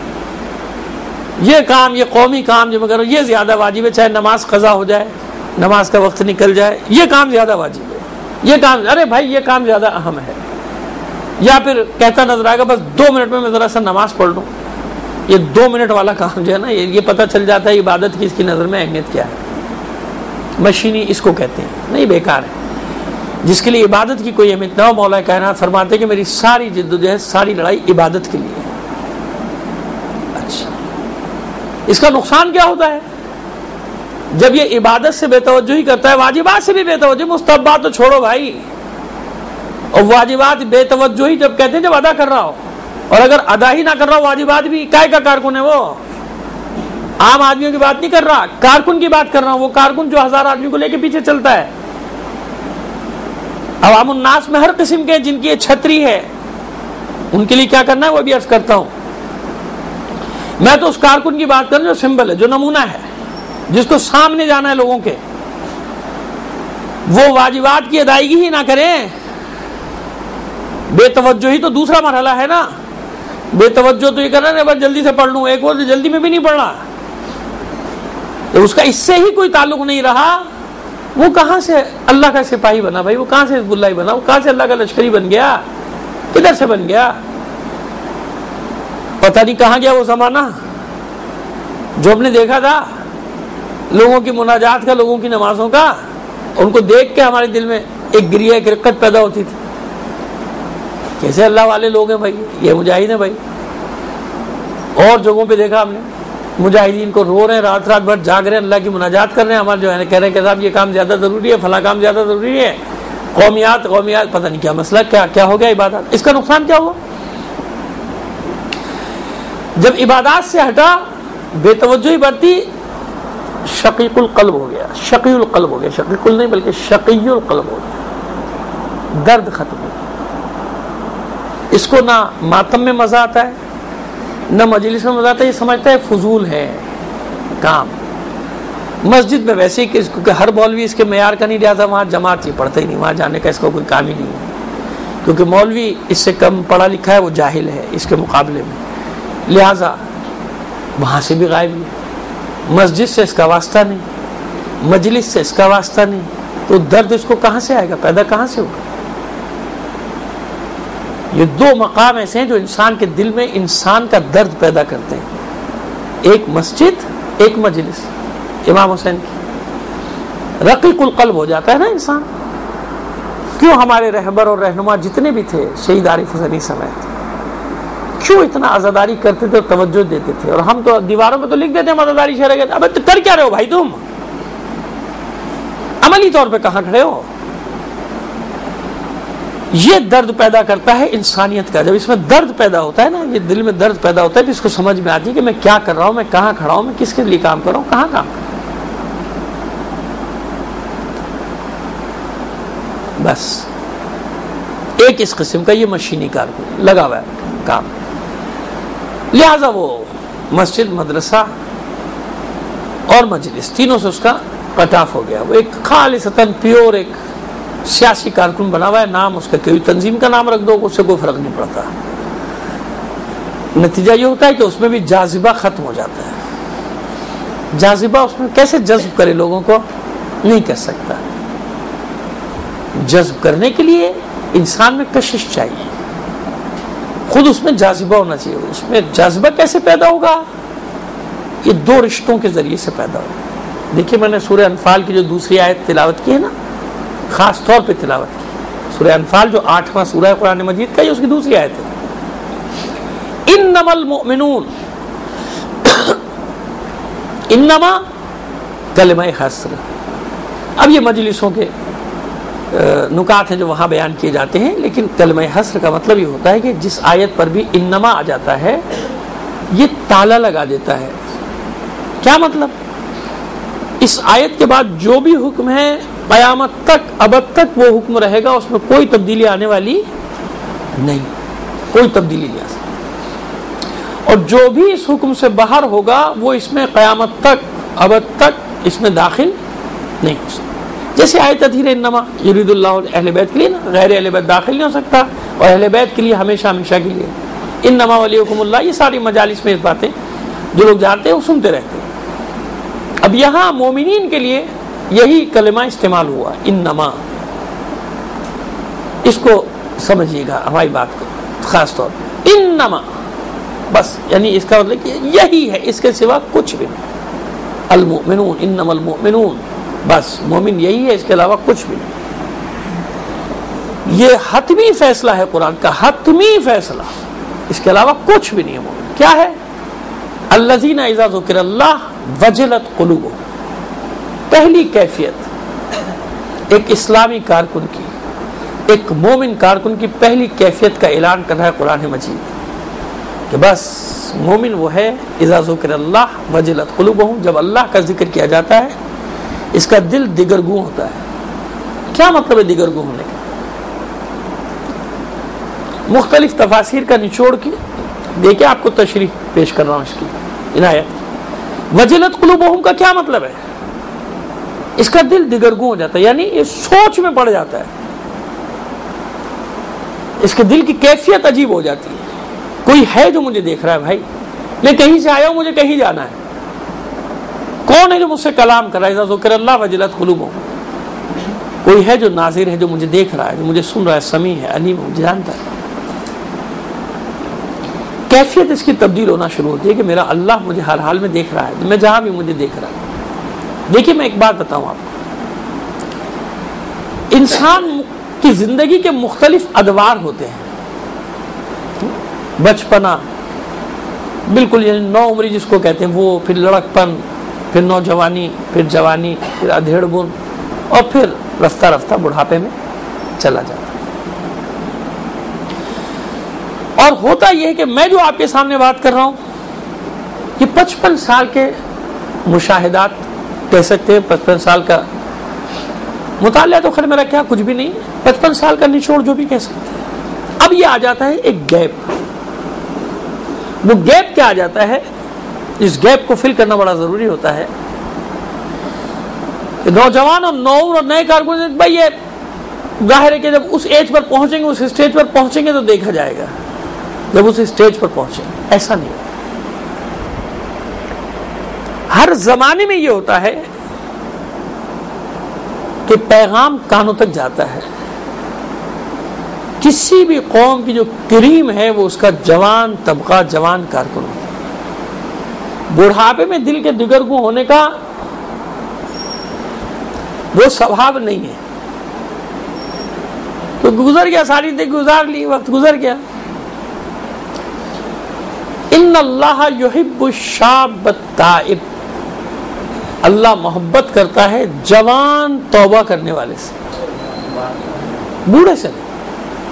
یہ کام، یہ قومی کام جو میں کر رہا ہوں، یہ زیادہ واجب ہے. چاہے نماز قضا ہو جائے، نماز کا وقت نکل جائے، یہ کام زیادہ واجب ہے. یہ کام، ارے بھائی یہ کام زیادہ اہم ہے. یا پھر کہتا نظر آئے گا بس دو منٹ میں میں ذرا سا نماز پڑھ لوں. یہ دو منٹ والا کام جو ہے نا، یہ پتہ چل جاتا ہے عبادت کی اس کی نظر میں اہمیت کیا ہے. مشینی اس کو کہتے ہیں. نہیں، بیکار ہے. جس کے لیے عبادت کی کوئی اہمیت نہ ہو، مولا کائنات فرماتے ہیں کہ میری ساری جدوجہد، ساری لڑائی عبادت کے لیے ہے. اچھا، اس کا نقصان کیا ہوتا ہے؟ جب یہ عبادت سے بے توجہی کرتا ہے، واجبات سے بھی بے توجہی، مستحبات تو چھوڑو بھائی، اور واجبات بے توجہی جب کہتے ہیں جب ادا کر رہا ہو، اور اگر ادا ہی نہ کر رہا ہو واجبات بھی، کائے کا کارکن ہے وہ؟ عام آدمیوں کی بات نہیں کر رہا، کارکن کی بات کر رہا ہوں. وہ کارکن جو ہزار آدمی کو لے کے پیچھے چلتا ہے. عوام الناس میں ہر قسم کے جن کی یہ چھتری ہے، ان کے لیے کیا کرنا ہے وہ بھی عرض کرتا ہوں. میں تو اس کارکن کی بات کر رہا ہوں جو سمبل ہے، جو نمونہ ہے، جس کو سامنے جانا ہے لوگوں کے. وہ واجبات کی ادائیگی ہی نہ کریں. بے توجہی تو دوسرا مرحلہ ہے نا. بے توجہ تو یہ کرنا ہے بس جلدی سے پڑھ لوں، ایک اور جلدی میں بھی نہیں پڑھنا. اس کا اس سے ہی کوئی تعلق نہیں رہا، وہ کہاں سے اللہ کا سپاہی بنا بھائی؟ وہ کہاں سے حزب اللہ بنا؟ وہ کہاں سے اللہ کا لشکری بن گیا؟ کدھر سے بن گیا؟ پتہ نہیں کہاں گیا وہ زمانہ جو ہم نے دیکھا تھا، لوگوں کی مناجات کا، لوگوں کی نمازوں کا. ان کو دیکھ کے ہمارے دل میں ایک گریہ، ایک رقت پیدا ہوتی تھی. کیسے اللہ والے لوگ ہیں بھائی، یہ مجاہد ہیں بھائی. اور جگہوں پہ دیکھا ہم نے مجاہدین کو رو رہے ہیں، رات رات بھر جاگ رہے ہیں، اللہ کی مناجات کر رہے ہیں. ہمارے جو ہے کہہ رہے ہیں کہ صاحب یہ کام زیادہ ضروری ہے، فلاں کام زیادہ ضروری ہے. قومیات قومیات پتہ نہیں کیا مسئلہ، کیا کیا ہو گیا عبادات. اس کا نقصان کیا ہوا؟ جب عبادات سے ہٹا، بے توجہی برتی، شقیق القلب ہو گیا. شقی القلب ہو گیا، شقیق نہیں بلکہ شقی القلب ہو گیا. درد ختم ہو گیا. اس کو نہ ماتم میں مزہ آتا ہے، نہ مجلس میں مزہ آتا ہے. یہ سمجھتا ہے فضول ہے کام. مسجد میں ویسے ہی، کیونکہ ہر مولوی اس کے معیار کا نہیں لہٰذا وہاں جماعت یہ پڑھتا ہی نہیں، وہاں جانے کا اس کا کوئی کام ہی نہیں ہے. کیونکہ مولوی اس سے کم پڑھا لکھا ہے، وہ جاہل ہے اس کے مقابلے میں، لہٰذا وہاں سے بھی غائب ہے. مسجد سے اس کا واسطہ نہیں، مجلس سے اس کا واسطہ نہیں. تو درد اس کو کہاں سے آئے گا؟ پیدا کہاں سے ہوگا؟ یہ دو مقام ایسے ہیں جو انسان کے دل میں انسان کا درد پیدا کرتے ہیں. ایک مسجد، ایک مجلس. امام حسین کی رقیق القلب ہو جاتا ہے نا انسان. کیوں ہمارے رہبر اور رہنما جتنے بھی تھے، شہید عارف حسینی سمیت، کیوں اتنا عزاداری کرتے تھے اور توجہ دیتے تھے؟ اور ہم تو دیواروں پہ تو لکھ دیتے ہیں عزاداری شرح کے. اب کر کیا رہے ہو بھائی تم؟ عملی طور پہ کہاں کھڑے ہو؟ یہ درد پیدا کرتا ہے انسانیت کا. جب اس میں درد پیدا ہوتا ہے نا, یہ دل میں درد پیدا ہوتا ہے, تو اس کو سمجھ میں آتی ہے کہ میں کیا کر رہا ہوں, میں کہاں کھڑا ہوں, میں کس کے لیے کام کر رہا ہوں, کہاں کام کر رہا ہوں. بس ایک اس قسم کا یہ مشینی کارکن لگا ہوا ہے کام. لہذا وہ مسجد, مدرسہ اور مجلس تینوں سے اس کا کٹ آف ہو گیا. وہ ایک خالصتاً پیور ایک سیاسی کارکن بنا ہوا ہے. نام اس کا کوئی تنظیم کا نام رکھ دو, اس سے کوئی فرق نہیں پڑتا. نتیجہ یہ ہوتا ہے کہ اس میں بھی جاذبہ ختم ہو جاتا ہے. جاذبہ اس میں کیسے جذب کرے لوگوں کو, نہیں کر سکتا. جذب کرنے کے لیے انسان میں کشش چاہیے, خود اس میں جاذبہ ہونا چاہیے. اس میں جاذبہ کیسے پیدا ہوگا؟ یہ دو رشتوں کے ذریعے سے پیدا ہوگا. دیکھیے میں نے سورہ انفال کی جو دوسری آیت تلاوت کی ہے نا, خاص طور پہ تلاوت کی. سورہ انفال جو آٹھواں سورہ ہے قرآن مجید کا, یہ اس کی دوسری آیت ہے. انما المؤمنون, انما کلمہ حصر. اب یہ مجلسوں کے نکات ہیں جو وہاں بیان کیے جاتے ہیں, لیکن کلمہ حصر کا مطلب یہ ہوتا ہے کہ جس آیت پر بھی انما آ جاتا ہے یہ تالا لگا دیتا ہے. کیا مطلب؟ اس آیت کے بعد جو بھی حکم ہے قیامت تک, ابد تک وہ حکم رہے گا, اس میں کوئی تبدیلی آنے والی نہیں, کوئی تبدیلی نہیں آ سکتی. اور جو بھی اس حکم سے باہر ہوگا وہ اس میں قیامت تک, ابد تک اس میں داخل نہیں ہو سکتا. جیسے آیت ادھیر انما یرید اللہ اہل بیت کے لیے نا, غیر اہل بیت داخل نہیں ہو سکتا, اور اہل بیت کے لیے ہمیشہ ہمیشہ کے لیے انما ولیکم اللہ. یہ ساری مجالس میں اس باتیں جو لوگ جانتے ہیں وہ سنتے رہتے ہیں. اب یہاں مومنین کے لیے یہی کلمہ استعمال ہوا, انما. اس کو سمجھیے گا ہماری بات کو خاص طور پہ, انما بس, یعنی اس کا مطلب کہ یہی ہے, اس کے سوا کچھ بھی نہیں. المؤمنون, انما المؤمنون, بس مومن یہی ہے, اس کے علاوہ کچھ بھی نہیں. یہ حتمی فیصلہ ہے قرآن کا, حتمی فیصلہ, اس کے علاوہ کچھ بھی نہیں ہے مومن. کیا ہے؟ الذین اذا ذکر اللہ وجلت قلوبہم. پہلی کیفیت ایک اسلامی کارکن کی, ایک مومن کارکن کی پہلی کیفیت کا اعلان کر رہا ہے قرآن مجید کہ بس مومن وہ ہے اذا ذکر اللہ وجلت قلوبہم. جب اللہ کا ذکر کیا جاتا ہے اس کا دل دگرگوں ہوتا ہے. کیا مطلب ہے دگرگوں ہونے کا؟ مختلف تفاسیر کا نچوڑ کی دیکھیں, آپ کو تشریح پیش کر رہا ہوں اس کی عنایت. وجلت قلوبہم کا کیا مطلب ہے؟ اس کا دل دگرگوں ہو جاتا ہے, یعنی یہ سوچ میں پڑ جاتا ہے, اس کے دل کی کیفیت عجیب ہو جاتی ہے. کوئی ہے جو مجھے دیکھ رہا ہے بھائی, میں کہیں سے آیا ہوں, مجھے کہیں جانا ہے. کون ہے جو مجھ سے کلام کر رہا ہے؟ اذا ذکر اللہ وجلت قلوبہم. کوئی ہے جو ناظر ہے, جو مجھے دیکھ رہا ہے, جو مجھے سن رہا ہے, سمیع ہے, علیم ہے, مجھے جانتا ہے. کیفیت اس کی تبدیل ہونا شروع ہوتی ہے کہ میرا اللہ مجھے ہر حال میں دیکھ رہا ہے, میں جہاں بھی مجھے دیکھ رہا ہے. دیکھیے میں ایک بات بتاؤں آپ کو, انسان کی زندگی کے مختلف ادوار ہوتے ہیں. بچپنا بالکل یعنی نو عمری جس کو کہتے ہیں وہ, پھر لڑکپن, پھر نوجوانی, پھر جوانی, پھر ادھیڑ بن, اور پھر رفتہ رفتہ بڑھاپے میں چلا جاتا. اور ہوتا یہ ہے کہ میں جو آپ کے سامنے بات کر رہا ہوں یہ پچپن سال کے مشاہدات کہہ سکتے ہیں, پچپن سال کا مطالعہ تو خیر میرا کیا کچھ بھی نہیں, پچپن سال کا نچوڑ جو بھی کہہ سکتے ہیں. اب یہ آ جاتا ہے ایک گیپ. وہ گیپ کیا آ جاتا ہے, اس گیپ کو فل کرنا بڑا ضروری ہوتا ہے. نوجوان اور نوعمر اور نئے کارکن بھائی یہ ظاہر ہے کہ جب اس ایج پر پہنچیں گے, اس اسٹیج پر پہنچیں گے تو دیکھا جائے گا. جب اس اسٹیج پر پہنچیں گے ایسا نہیں ہوتا. ہر زمانے میں یہ ہوتا ہے کہ پیغام کانوں تک جاتا ہے. کسی بھی قوم کی جو کریم ہے وہ اس کا جوان طبقہ, جوان کارکن ہوتا ہے. بڑھاپے میں دل کے دگرگوں ہونے کا وہ سوبھاو نہیں ہے. تو گزر گیا, ساری زندگی گزار لی, وقت گزر گیا. ان اللہ یحب الشاب التائب. اللہ محبت کرتا ہے جوان توبہ کرنے والے سے, بوڑھے سے نہیں.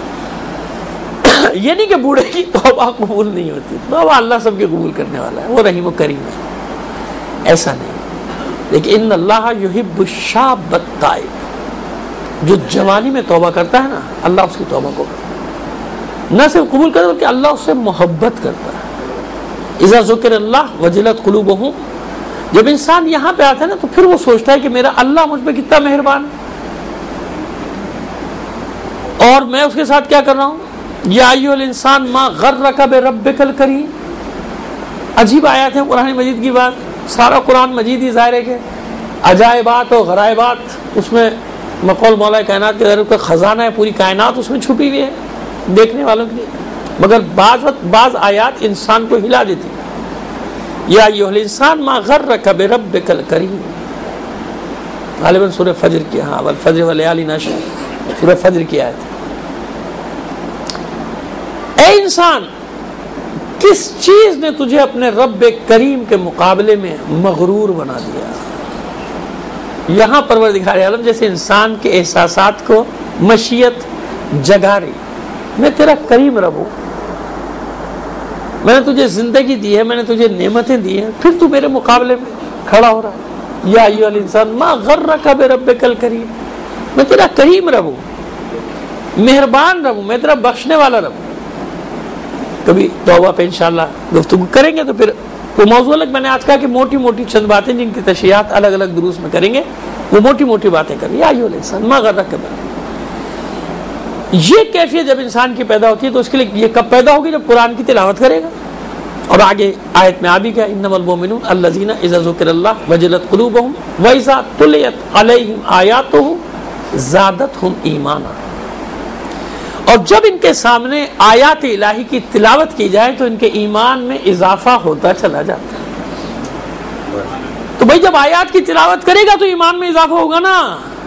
یہ نہیں کہ بوڑھے کی توبہ قبول نہیں ہوتی، توبہ اللہ سب کے قبول کرنے والا ہے، وہ رحیم و کریم ہے، ایسا نہیں. لیکن ان اللہ یحب الشاب التائب، جو جوانی میں توبہ کرتا ہے نا اللہ اس کی توبہ کو نہ صرف قبول کرتا بلکہ اللہ اس سے محبت کرتا ہے. اذا ذکر اللہ وجلت قلوبہم، جب انسان یہاں پہ آتا ہے نا تو پھر وہ سوچتا ہے کہ میرا اللہ مجھ پہ کتنا مہربان ہے اور میں اس کے ساتھ کیا کر رہا ہوں. یا ایھا الانسان ما غرک بربک الکریم، عجیب آیات ہیں قرآن مجید کی بات. سارا قرآن مجید ہی ظاہر ہے کہ عجائبات اور غرائبات اس میں مقول مولا کائنات کے غیر کا خزانہ ہے، پوری کائنات اس میں چھپی ہوئی ہے دیکھنے والوں کے لیے. مگر بعض وقت بعض آیات انسان کو ہلا دیتی. یا ایھا الانسان ما غرک بربک الکریم، غالباً سورہ فجر کی، ہاں والفجر ولیال عشر، سورہ فجر کی آیت. اے انسان کس چیز نے تجھے اپنے رب کریم کے مقابلے میں مغرور بنا دیا. یہاں پروردگار عالم جیسے انسان کے احساسات کو مشیت جگا رہی، میں تیرا کریم رب ہوں، میں نے تجھے زندگی دی ہے، میں نے تجھے نعمتیں دی ہیں، پھر تو میرے مقابلے میں کھڑا ہو رہا ہے. یا ایھا الانسان ما غرک بربک الکریم، میں تیرا کریم رب ہوں، مہربان رب ہوں، میں تیرا بخشنے والا رب ہوں. کبھی توبہ پہ انشاءاللہ گفتگو کریں گے تو پھر وہ موضوع الگ. میں نے آج کہا کہ موٹی موٹی چند باتیں جن کی تشریحات الگ الگ دروس میں کریں گے، وہ موٹی موٹی باتیں کریں. یا ایھا الانسان ما غرک بربک، یہ کیفیت جب انسان کی پیدا ہوتی ہے تو اس کے لیے یہ کب پیدا ہوگی؟ جب قرآن کی تلاوت کرے گا. اور آگے آیت میں آ بھی گیا انما المؤمنون الذین اذا ذکر اللہ وجلت قلوبہم واذا تلیت علیہم آیاتہ زادتہم ایمانا. اور جب ان کے سامنے آیات الہی کی تلاوت کی جائے تو ان کے ایمان میں اضافہ ہوتا چلا جاتا ہے. تو بھائی جب آیات کی تلاوت کرے گا تو ایمان میں اضافہ ہوگا نا.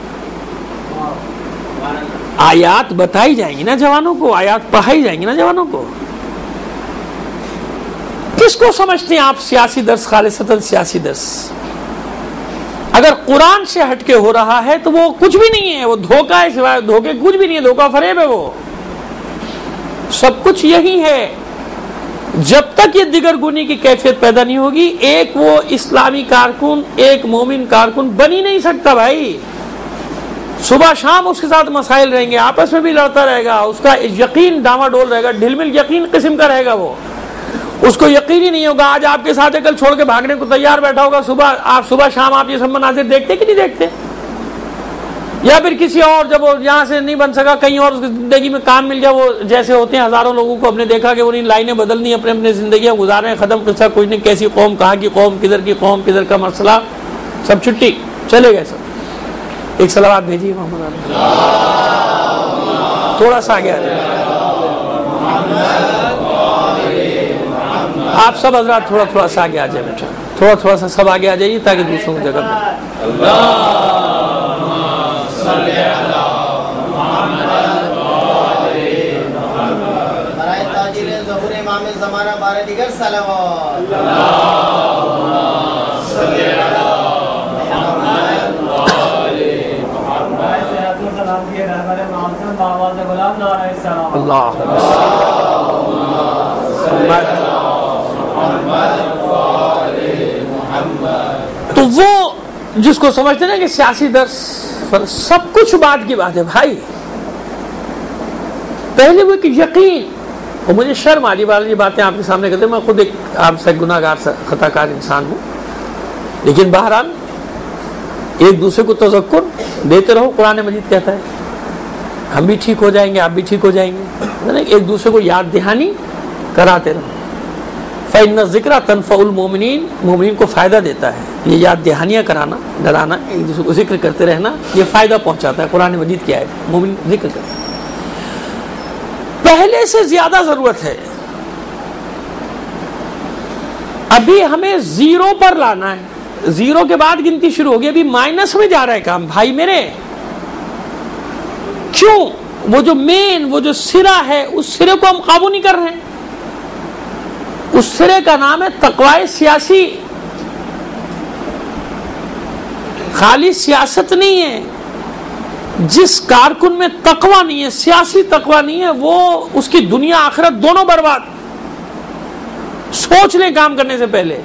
آیات بتائی جائیں گی نا جوانوں کو، آیات پڑھائی جائیں گی نا جوانوں کو. کس کو سمجھتے ہیں آپ سیاسی درس، خالصتاً سیاسی درس؟ اگر قرآن سے ہٹ کے ہو رہا ہے تو وہ کچھ بھی نہیں ہے، وہ دھوکہ ہے، سوائے دھوکے کچھ بھی نہیں ہے، دھوکہ فریب ہے. وہ سب کچھ یہی ہے. جب تک یہ دیگر گنی کی کیفیت پیدا نہیں ہوگی ایک وہ اسلامی کارکن، ایک مومن کارکن بن ہی نہیں سکتا. بھائی صبح شام اس کے ساتھ مسائل رہیں گے، آپس میں بھی لڑتا رہے گا، اس کا یقین ڈاما ڈول رہے گا، ڈھل مل یقین قسم کا رہے گا. وہ اس کو یقین ہی نہیں ہوگا. آج آپ کے ساتھ کل چھوڑ کے بھاگنے کو تیار بیٹھا ہوگا. صبح آپ صبح شام آپ یہ سب مناظر دیکھتے کہ نہیں دیکھتے؟ یا پھر کسی اور جب وہ یہاں سے نہیں بن سکا کہیں اور اس کی زندگی میں کام مل جائے، وہ جیسے ہوتے ہیں ہزاروں لوگوں کو ہم نے دیکھا کہ وہ نہیں لائنیں بدلنی، اپنے اپنے زندگیاں گزار رہے ہیں، ختم قصہ کچھ نہیں. کیسی قوم، کہاں کی قوم، کدھر کی قوم، کدھر کا مسئلہ، سب چھٹی چلے گئے سب. ایک صلوات بھیجیے محمد، تھوڑا سا آگے آ جائے. آپ سب حضرات تھوڑا تھوڑا سا آگے آ جائے بیٹا، تھوڑا تھوڑا سا سب آگے آ جائیے تاکہ دوسروں کی جگہ پہ. اللہ تو وہ جس کو سمجھتے ہیں کہ سیاسی درس سب کچھ بات کی بات ہے بھائی. پہلے وہ ایک یقین، اور مجھے شرم آ رہی والی باتیں آپ کے سامنے کرتے، میں خود ایک آپ سے گناہ گار خطا کار انسان ہوں، لیکن بہرحال ایک دوسرے کو تذکر دیتے رہو. قرآن مجید کہتا ہے ہم بھی ٹھیک ہو جائیں گے، آپ بھی ٹھیک ہو جائیں گے. ایک دوسرے کو یاد دہانی کراتے رہو. فإن الذکر تنفع المؤمنین، مومنین کو فائدہ دیتا ہے یہ یاد دہانیاں کرانا، ڈرانا، ایک دوسرے کو ذکر کرتے رہنا، یہ فائدہ پہنچاتا ہے. قرآن مجید کی آیت مومن ذکر کرتے ہیں. پہلے سے زیادہ ضرورت ہے. ابھی ہمیں زیرو پر لانا ہے، زیرو کے بعد گنتی شروع ہوگی، ابھی مائنس میں جا رہا ہے کام. بھائی میرے کیوں؟ وہ جو مین، وہ جو سرا ہے، اس سرے کو ہم قابو نہیں کر رہے ہیں. اس سرے کا نام ہے تقوی سیاسی. خالی سیاست نہیں ہے، جس کارکن میں تقوی نہیں ہے، سیاسی تقوی نہیں ہے، وہ اس کی دنیا آخرت دونوں برباد. سوچ لیں کام کرنے سے پہلے.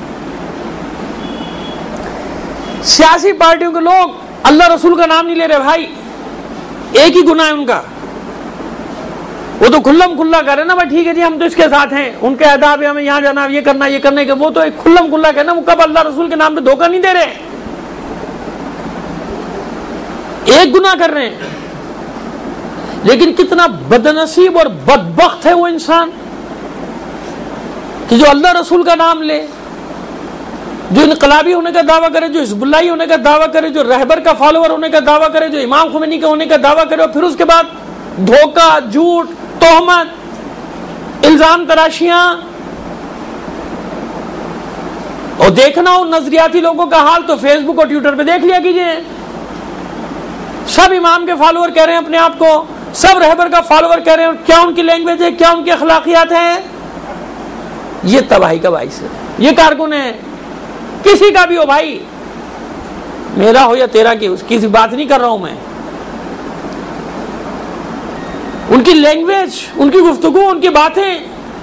سیاسی پارٹیوں کے لوگ اللہ رسول کا نام نہیں لے رہے بھائی، ایک ہی گناہ ہے ان کا. وہ تو کھلم کھلا کر رہے نا بھائی ٹھیک ہے جی ہم تو اس کے ساتھ ہیں، ان کے اہداف ہے ہمیں یہاں جانا یہ کرنا یہ کرنے کے، وہ تو ایک کھلم کھلا کہنا، وہ کب اللہ رسول کے نام پہ دھوکہ نہیں دے رہے، ایک گناہ کر رہے ہیں. لیکن کتنا بدنصیب اور بدبخت ہے وہ انسان کہ جو اللہ رسول کا نام لے، جو انقلابی ہونے کا دعویٰ کرے، جو حزب اللہ ہونے کا دعویٰ کرے، جو رہبر کا فالوور ہونے کا دعویٰ کرے، جو امام خمینی کا ہونے کا دعویٰ کرے، اور پھر اس کے بعد دھوکہ، جھوٹ، تہمت، الزام تراشیاں. اور دیکھنا ہو نظریاتی لوگوں کا حال تو فیس بک اور ٹویٹر پہ دیکھ لیا کیجئے. سب امام کے فالوور کہہ رہے ہیں اپنے آپ کو، سب رہبر کا فالوور کہہ رہے ہیں، کیا ان کی لینگویج ہے، کیا ان کی اخلاقیات ہیں. یہ تباہی کا باعث ہے. یہ کارکن ہے کسی کا بھی ہو بھائی، میرا ہو یا تیرا کی، اس کی بات نہیں کر رہا ہوں میں. ان کی لینگویج، ان کی گفتگو، ان کی باتیں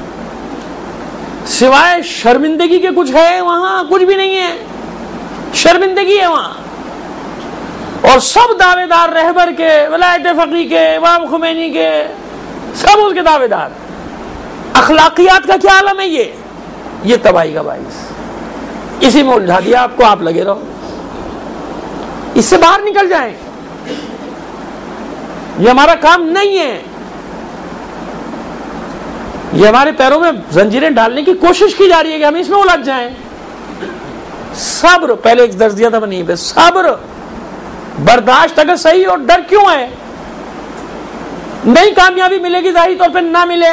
سوائے شرمندگی کے کچھ ہے وہاں؟ کچھ بھی نہیں ہے، شرمندگی ہے وہاں. اور سب دعوے دار رہبر کے، ولایت فقیہ کے، امام خمینی کے، سب اس کے دعوے دار. اخلاقیات کا کیا عالم ہے یہ یہ تباہی کا باعث. اسی میں الجھا دیا آپ کو، آپ لگے رہو، اس سے باہر نکل جائیں. یہ ہمارا کام نہیں ہے. یہ ہمارے پیروں میں زنجیریں ڈالنے کی کوشش کی جا رہی ہے کہ ہم اس میں الجھ جائیں. صبر، پہلے ایک درس دیا تھا میں نہیں پہ، صبر، برداشت. اگر صحیح اور ڈر کیوں ہے؟ نہیں کامیابی ملے گی ظاہری طور پہ نہ ملے.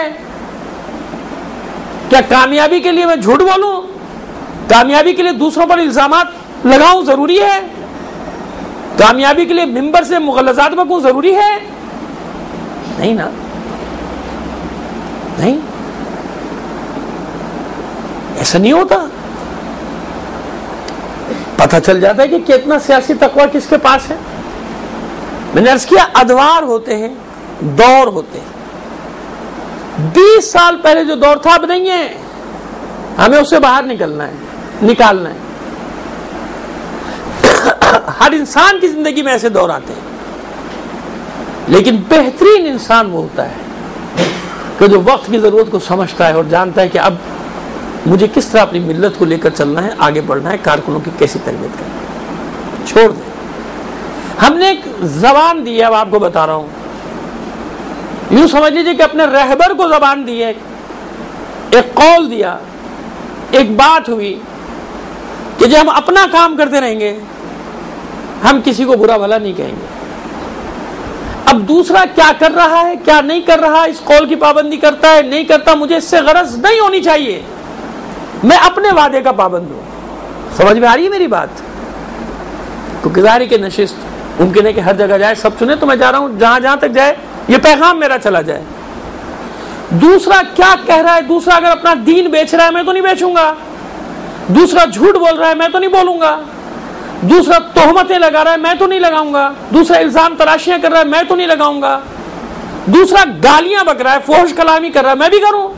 کیا کامیابی کے لیے میں جھوٹ بولوں؟ کامیابی کے لیے دوسروں پر الزامات لگاؤں ضروری ہے؟ کامیابی کے لیے ممبر سے مغلظات بکوں ضروری ہے؟ نہیں نا، نہیں، ایسا نہیں ہوتا. پتہ چل جاتا ہے کہ کتنا سیاسی تقوی کس کے پاس ہے. میں نے عرض کیا ادوار ہوتے ہیں، دور ہوتے ہیں. بیس سال پہلے جو دور تھا اب نہیں ہے، ہمیں اس سے باہر نکلنا ہے، نکالنا ہے. ہر انسان کی زندگی میں ایسے دور آتے ہیں، لیکن بہترین انسان وہ ہوتا ہے کہ جو وقت کی ضرورت کو سمجھتا ہے اور جانتا ہے کہ اب مجھے کس طرح اپنی ملت کو لے کر چلنا ہے، آگے بڑھنا ہے، کارکنوں کی کیسی تربیت کرنا ہے. چھوڑ دیں. ہم نے ایک زبان دی ہے، اب آپ کو بتا رہا ہوں. یوں سمجھ لیجیے کہ اپنے رہبر کو زبان دی ہے، ایک قول دیا، ایک بات ہوئی کہ جب ہم اپنا کام کرتے رہیں گے ہم کسی کو برا بھلا نہیں کہیں گے. اب دوسرا کیا کر رہا ہے کیا نہیں کر رہا، اس قول کی پابندی کرتا ہے نہیں کرتا، مجھے اس سے غرض نہیں ہونی چاہیے. میں اپنے وعدے کا پابند ہوں. سمجھ میں آ رہی ہے میری بات؟ کیونکہ ظاہر کے نشست ممکن ہے کہ ہر جگہ جائے، سب سنے، تو میں جا رہا ہوں جہاں جہاں تک جائے یہ پیغام میرا چلا جائے. دوسرا کیا کہہ رہا ہے، دوسرا اگر اپنا دین بیچ رہا ہے میں تو نہیں بیچوں گا. دوسرا جھوٹ بول رہا ہے میں تو نہیں بولوں گا. دوسرا تہمتیں لگا رہا ہے میں تو نہیں لگاؤں گا. دوسرا الزام تراشیاں کر رہا ہے میں تو نہیں لگاؤں گا. دوسرا گالیاں بک رہا ہے، فحش کلامی کر رہا ہے، میں بھی کروں.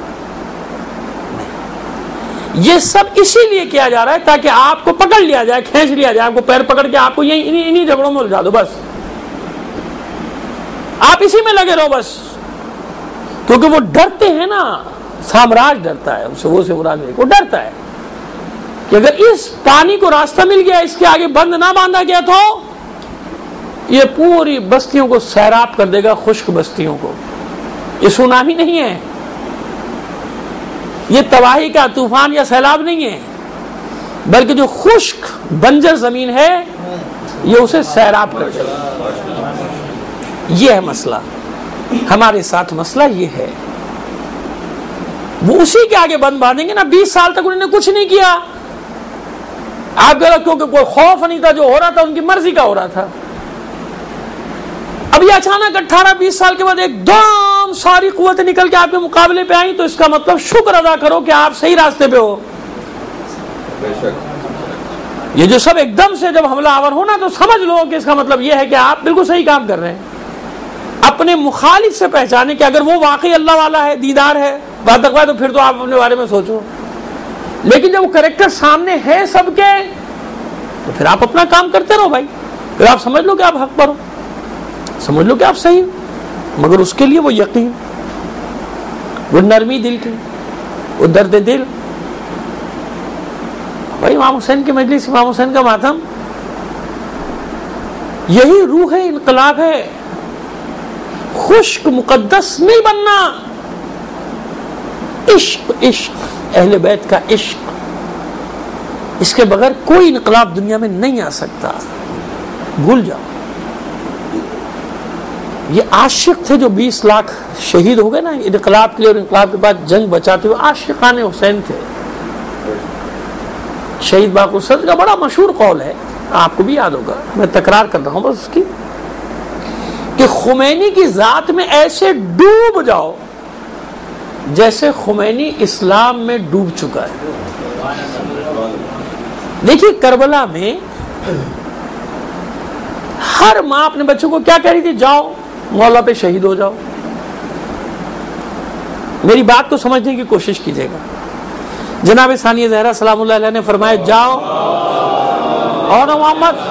یہ سب اسی لیے کیا جا رہا ہے تاکہ آپ کو پکڑ لیا جائے، کھینچ لیا جائے، آپ کو پیر پکڑ کے آپ کو یہی انہی, انہی جھگڑوں میں الجھا دو. بس آپ اسی میں لگے رہو بس. کیونکہ وہ ڈرتے ہیں نا، سامراج ڈرتا ہے، اسے وہ سے مراد نہیں، وہ ڈرتا ہے کہ اگر اس پانی کو راستہ مل گیا، اس کے آگے بند نہ باندھا گیا تو یہ پوری بستیوں کو سیراب کر دے گا، خشک بستیوں کو. یہ سونامی نہیں ہے، یہ تباہی کا طوفان یا سیلاب نہیں ہے، بلکہ جو خشک بنجر زمین ہے یہ اسے سیراب کر دے گا. یہ ہے مسئلہ، ہمارے ساتھ مسئلہ یہ ہے. وہ اسی کے آگے بند باندھیں گے نا. بیس سال تک انہوں نے کچھ نہیں کیا. آپ کہہ رہے کیونکہ کوئی خوف نہیں تھا، جو ہو رہا تھا ان کی مرضی کا ہو رہا تھا. اب یہ اچانک اٹھارہ بیس سال کے بعد ایک دم ساری قوتیں نکل کے آپ کے مقابلے پہ آئیں تو اس کا مطلب شکر ادا کرو کہ آپ صحیح راستے پہ ہو. یہ جو سب ایک دم سے جب حملہ آور ہونا تو سمجھ لو کہ اس کا مطلب یہ ہے کہ آپ بالکل صحیح کام کر رہے ہیں. اپنے مخالف سے پہچانے کہ اگر وہ واقعی اللہ والا ہے, دیدار ہے, بات تقویٰ, تو پھر تو آپ اپنے بارے میں سوچو. لیکن جب وہ کریکٹر سامنے ہے سب کے تو پھر آپ اپنا کام کرتے رہو بھائی. پھر آپ سمجھ لو کہ آپ حق پر ہو, سمجھ لو کہ آپ صحیح ہو, مگر اس کے لیے وہ یقین, وہ نرمی دل کی, وہ درد دل. بھائی امام حسین کی مجلس, امام حسین کا ماتم, یہی روح انقلاب ہے. خشک مقدس نہیں بننا, عشق عشق اہل بیت کا عشق, اس کے بغیر کوئی انقلاب دنیا میں نہیں آ سکتا. بھول جاؤ. یہ عاشق تھے جو بیس لاکھ شہید ہو گئے نا انقلاب کے لیے, اور انقلاب کے بعد جنگ بچاتے ہوئے, عاشقان حسین تھے. شہید باقر صدر کا بڑا مشہور قول ہے, آپ کو بھی یاد ہوگا, میں تکرار کر رہا ہوں بس اس کی, کہ خمینی کی ذات میں ایسے ڈوب جاؤ جیسے خمینی اسلام میں ڈوب چکا ہے. دیکھیے کربلا میں ہر ماں اپنے بچوں کو کیا کہہ رہی تھی, جاؤ مولا پہ شہید ہو جاؤ. میری بات کو سمجھنے کی کوشش کیجیے گا. جناب ثانیہ زہرا سلام اللہ علیہ نے فرمایا, جاؤ اور محمد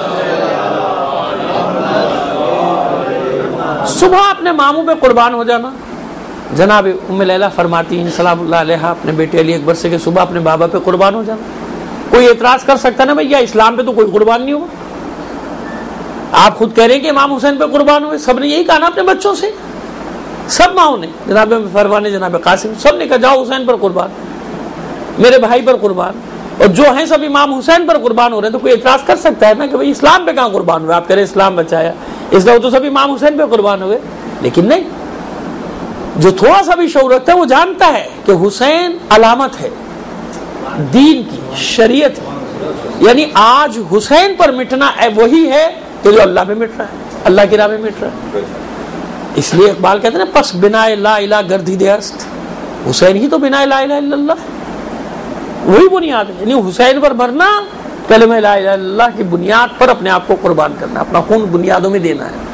صبح اپنے ماموں پہ قربان ہو جانا. جناب ام لیلہ فرماتی ہیں سلام اللہ علیہ اپنے بیٹے علی اکبر سے کہ صبح اپنے بابا پہ قربان ہو جانا. کوئی اعتراض کر سکتا نا بھائی, اسلام پہ تو کوئی قربان نہیں ہوا. آپ خود کہہ رہے ہیں کہ امام حسین پہ قربان ہوئے, سب نے یہی کہا نا اپنے بچوں سے, سب ماؤں نے, جناب فرمان, جناب قاسم, سب نے کہا جاؤ حسین پر قربان, میرے بھائی پر قربان. اور جو ہیں سب امام حسین پر قربان ہو رہے ہیں, تو کوئی اعتراض کر سکتا ہے نا کہ بھائی اسلام پہ کہاں قربان ہوئے, آپ کہہ رہے اسلام بچایا, اس لیے تو سب امام حسین پہ قربان ہوئے. لیکن نہیں, جو تھوڑا سا بھی شعور رکھتا ہے وہ جانتا ہے کہ حسین علامت ہے دین کی, شریعت ہے. یعنی آج حسین پر مٹنا وہی ہے کہ جو اللہ پہ مٹ رہا ہے, اللہ کی راہ میں مٹ رہا ہے. اس لیے اقبال کہتے ہیں نا, پس بنا لا الہ گردی دست, حسین ہی تو بنا لا الہ الا اللہ, وہی بنیاد ہے. یعنی حسین پر مرنا, کلمہ لا الہ الا اللہ کی بنیاد پر اپنے آپ کو قربان کرنا, اپنا خون بنیادوں میں دینا ہے.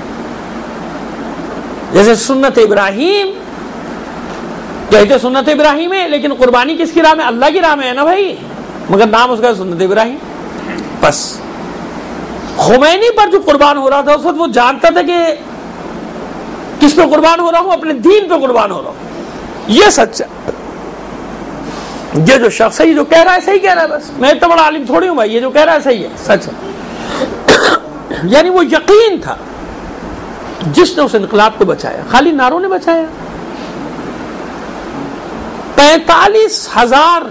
جیسے سنت ابراہیم, کہتے سنت ابراہیم ہے, لیکن قربانی کس کی راہ میں, اللہ کی راہ میں ہے نا بھائی, مگر نام اس کا سنت ابراہیم. بس خمینی پر جو قربان ہو رہا تھا اس وقت وہ جانتا تھا کہ کس پہ قربان ہو رہا ہوں, اپنے دین پہ قربان ہو رہا ہوں. یہ سچ ہے. یہ جو شخص ہے, یہ جو کہہ رہا ہے صحیح کہہ رہا ہے, بس میں اتنا بڑا عالم تھوڑی ہوں بھائی, یہ جو کہہ رہا ہے صحیح ہے, سچ ہے. یعنی وہ یقین تھا جس نے اس انقلاب کو بچایا, خالی ناروں نے بچایا. پینتالیس ہزار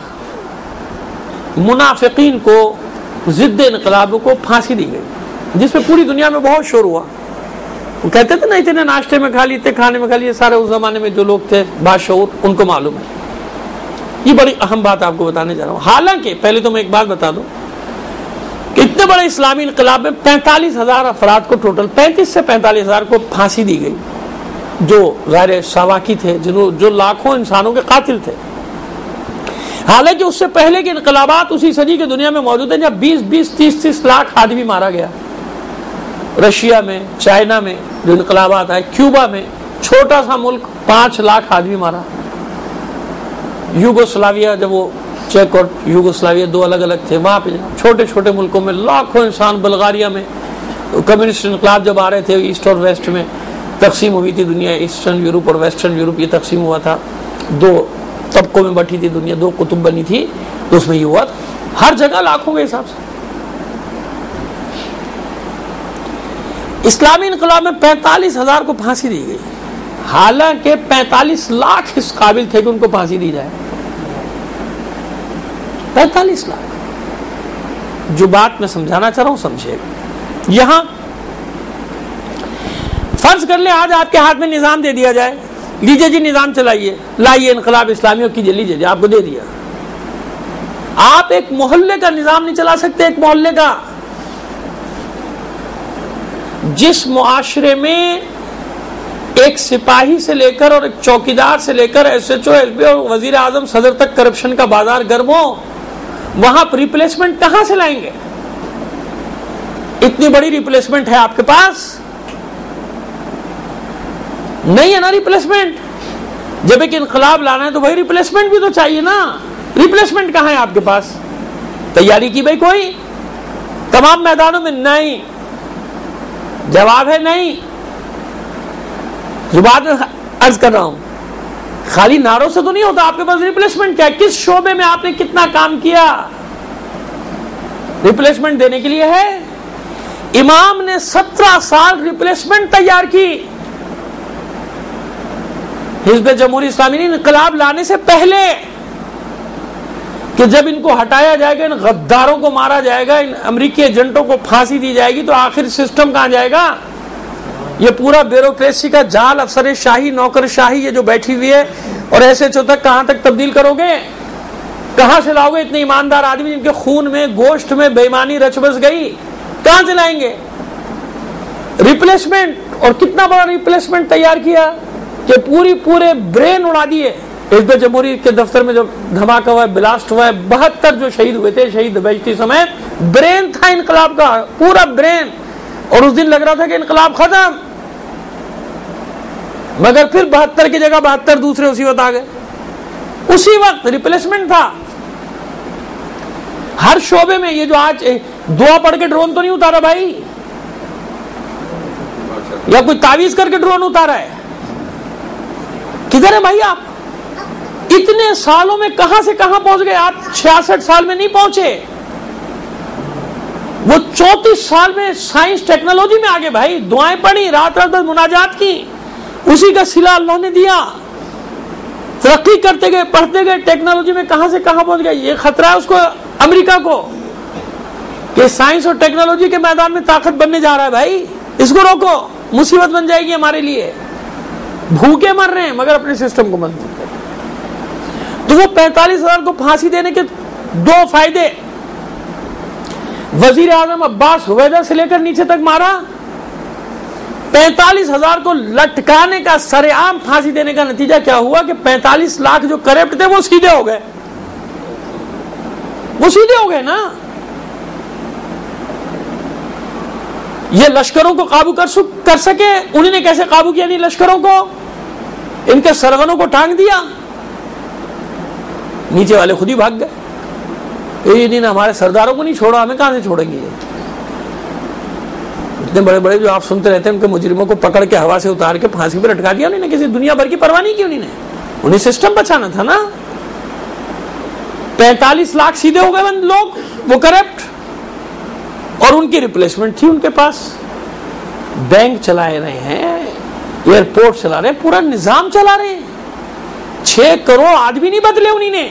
منافقین کو, ضد انقلاب کو پھانسی دی گئی, جس پہ پوری دنیا میں بہت شور ہوا. وہ کہتے تھے نا اتنے ناشتے میں کھا لیتے, کھانے میں کھا لیے, سارے اس زمانے میں جو لوگ تھے باشعور ان کو معلوم ہے. یہ بڑی اہم بات آپ کو بتانے جا رہا ہوں. حالانکہ پہلے تو میں ایک بات بتا دوں کہ اتنے بڑے اسلامی انقلاب میں پینتالیس ہزار افراد کو, ٹوٹل پینتیس سے پینتالیس ہزار کو پھانسی دی گئی, جو ظاہر ساواکی تھے, جنہوں جو لاکھوں انسانوں کے قاتل تھے. حالانکہ اس سے پہلے کے انقلابات اسی صدی کی دنیا میں موجود ہیں جب بیس بیس تیس تیس لاکھ آدمی مارا گیا. رشیا میں, چائنا میں جو انقلابات آئے, کیوبا میں چھوٹا سا ملک پانچ لاکھ آدمی مارا. یوگوسلاویا, جب وہ چیک اور یوگوسلاویا دو الگ الگ تھے, وہاں پہ چھوٹے چھوٹے ملکوں میں لاکھوں انسان. بلغاریہ میں کمیونسٹ انقلاب جب آ رہے تھے, ایسٹ اور ویسٹ میں تقسیم ہوئی تھی دنیا, ایسٹرن یورپ اور ویسٹرن یورپ, یہ تقسیم ہوا تھا, دو طبقوں میں بٹی تھی دنیا, دو قطب بنی تھی, تو اس میں یہ ہوا تھا. ہر جگہ لاکھوں کے حساب سے. اسلامی انقلاب میں پینتالیس ہزار کو پھانسی دی گئی, حالانکہ پینتالیس لاکھ اس قابل تھے کہ ان کو پھانسی دی جائے. پینتالیس لاکھ. جو بات میں سمجھانا چاہ رہا ہوں سمجھے. یہاں فرض کر لیں آج آپ کے ہاتھ میں نظام دے دیا جائے, لیجیے جی نظام چلائیے, لائیے انقلاب اسلامی اور کیجیے, لیجیے جی آپ کو دے دیا. آپ ایک محلے کا نظام نہیں چلا سکتے. ایک محلے کا, جس معاشرے میں ایک سپاہی سے لے کر اور ایک چوکیدار سے لے کر S H O, S P اور وزیر اعظم صدر تک کرپشن کا بازار گرم ہو, وہاں ریپلیسمنٹ کہاں سے لائیں گے؟ اتنی بڑی ریپلیسمنٹ ہے آپ کے پاس؟ نہیں ہے نا ریپلیسمنٹ. جب ایک انقلاب لانا ہے تو بھائی ریپلیسمنٹ بھی تو چاہیے نا. ریپلیسمنٹ کہاں ہے آپ کے پاس؟ تیاری کی بھائی کوئی؟ تمام میدانوں میں نہیں. جواب ہے نہیں. زبان میں عرض کر رہا ہوں, خالی نعروں سے تو نہیں ہوتا. آپ کے پاس ریپلیسمنٹ کیا ہے؟ کس شعبے میں آپ نے کتنا کام کیا ریپلیسمنٹ دینے کے لیے ہے؟ امام نے سترہ سال ریپلیسمنٹ تیار کی. حزب جمہوری اسلامی نے انقلاب لانے سے پہلے کہ جب ان کو ہٹایا جائے گا, ان غداروں کو مارا جائے گا, ان امریکی ایجنٹوں کو پھانسی دی جائے گی, تو آخر سسٹم کہاں جائے گا؟ یہ پورا بیوروکریسی کا جال, افسر شاہی, نوکر شاہی, یہ جو بیٹھی ہوئی ہے, اور ایسے چو تک کہاں تک تبدیل کرو گے؟ کہاں سے لاؤ گے اتنے ایماندار آدمی جن کے خون میں, گوشت میں بے ایمانی رچ بس گئی؟ کہاں سے لائیں گے ریپلیسمنٹ؟ اور کتنا بڑا ریپلیسمنٹ تیار کیا کہ پوری پورے برین اڑا دیے. حزب جمہوری کے دفتر میں جب دھماکہ ہوا ہے, بلاسٹ ہوا ہے, بہتر جو شہید ہوئے تھے, شہید بہشتی سمیت, برین تھا انقلاب کا, پورا برین. اور اس دن لگ رہا تھا کہ انقلاب ختم, مگر پھر بہتر کی جگہ بہتر دوسرے اسی وقت آ گئے. اسی وقت ریپلیسمنٹ تھا ہر شعبے میں. یہ جو آج دعا پڑھ کے ڈرون تو نہیں اتارا بھائی, یا کوئی تعویذ کر کے ڈرون اتارا ہے؟ کدھر ہے بھائی آپ؟ اتنے سالوں میں کہاں سے کہاں پہنچ گئے آپ؟ چھیاسٹھ سال میں نہیں پہنچے, وہ چونتیس سال میں سائنس ٹیکنالوجی میں آگے بھائی. دعائیں پڑھی, رات رات مناجات کی, اسی کا صلہ اللہ نے دیا. ترقی کرتے گئے, پڑھتے گئے, ٹیکنالوجی میں کہاں سے کہاں پہنچ گئے. یہ خطرہ ہے اس کو, امریکہ کو, کہ سائنس اور ٹیکنالوجی کے میدان میں طاقت بننے جا رہا ہے بھائی. اس کو روکو, مصیبت بن جائے گی ہمارے لیے. بھوکے مر رہے ہیں مگر اپنے سسٹم کو مضبوط کریں. تو وہ پینتالیس ہزار کو پھانسی دینے کے دو فائدے. وزیر اعظم عباس حویدہ سے لے کر نیچے تک مارا. پینتالیس ہزار کو لٹکانے کا, سر عام پھانسی دینے کا نتیجہ کیا ہوا کہ پینتالیس لاکھ جو کرپٹ تھے وہ سیدھے ہو گئے. وہ سیدھے ہو گئے نا. یہ لشکروں کو قابو کر کر سکے, انہوں نے کیسے قابو کیا؟ نہیں لشکروں کو, ان کے سرغنوں کو ٹانگ دیا, نیچے والے خود ہی بھاگ گئے. یہ نہیں, ہمارے سرداروں کو نہیں چھوڑا, ہمیں کہاں سے چھوڑیں گے؟ اتنے بڑے بڑے جو آپ سنتے رہتے ہیں ان کے مجرموں کو پکڑ کے ہوا سے اتار کے پھانسی پہ لٹکا دیا انہوں نے. کسی دنیا بھر کی پرواہ نہیں کی انہوں نے, انہیں سسٹم بچانا تھا نا. پینتالیس لاکھ سیدھے ہو گئے لوگ, وہ کرپٹ, اور ان کی ریپلیسمنٹ تھی ان کے پاس. بینک چلائے رہے ہیں, ایئرپورٹ چلا رہے ہیں, پورا نظام چلا رہے ہیں. چھ کروڑ آدمی نہیں بدلے انہی نے.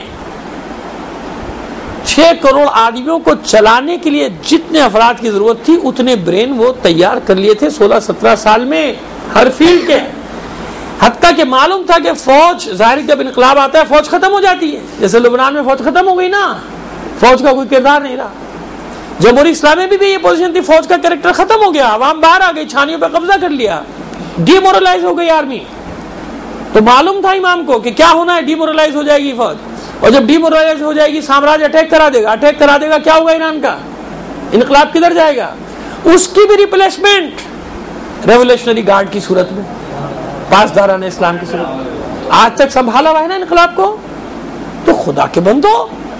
چھ کروڑ آدمیوں کو چلانے کے لیے جتنے افراد کی ضرورت تھی اتنے برین وہ تیار کر لیے تھے سولہ سترہ سال میں, ہر فیلڈ کے. حتیٰ کہ معلوم تھا کہ فوج, ظاہر جب انقلاب آتا ہے فوج ختم ہو جاتی ہے. جیسے لبنان میں فوج ختم ہو گئی نا, فوج کا کوئی کردار نہیں رہا. جمہوری اسلام میں بھی, بھی یہ پوزیشن تھی, فوج کا کریکٹر ختم ہو گیا, عوام باہر آ گئی, چھانیوں پہ قبضہ کر لیا, ڈی مورلائز ہو گئی آرمی. تو معلوم تھا امام کو کہ کیا ہونا ہے, ڈی مورلائز ہو جائے گی فوج, اور جب ڈی مورلائز ہو جائے گی سامراج اٹیک کرا دے گا, اٹیک کرا دے گا, کیا ہوگا ایران کا, انقلاب کدھر جائے گا. اس کی بھی ریپلیسمنٹ ریولیشنری گارڈ کی صورت میں, پاسداران اسلام کی صورت میں آج تک سنبھالا ہوا ہے نا انقلاب کو. تو خدا کے بندو,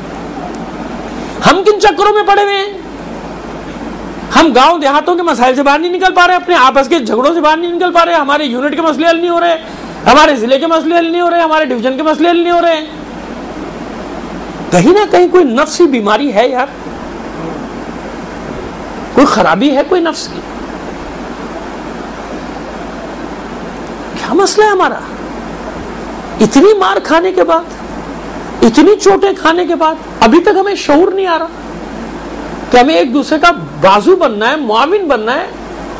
ہم کن چکروں میں پڑے ہوئے ہیں؟ ہم گاؤں دیہاتوں کے مسائل سے باہر نہیں نکل پا رہے, اپنے آپس کے جھگڑوں سے باہر نہیں نکل پا رہے, ہمارے یونٹ کے مسئلے حل نہیں ہو رہے, ہمارے ضلع کے مسئلے حل نہیں ہو رہے, ہمارے ڈویژن کے مسئلے حل نہیں ہو رہے. کہیں نہ کہیں کوئی نفسی بیماری ہے یار, کوئی خرابی ہے کوئی نفس کی. کیا مسئلہ ہے ہمارا؟ اتنی مار کھانے کے بعد, اتنی چوٹیں کھانے کے بعد ابھی تک ہمیں شعور نہیں آ رہا کہ ہمیں ایک دوسرے کا بازو بننا ہے, معاون بننا ہے.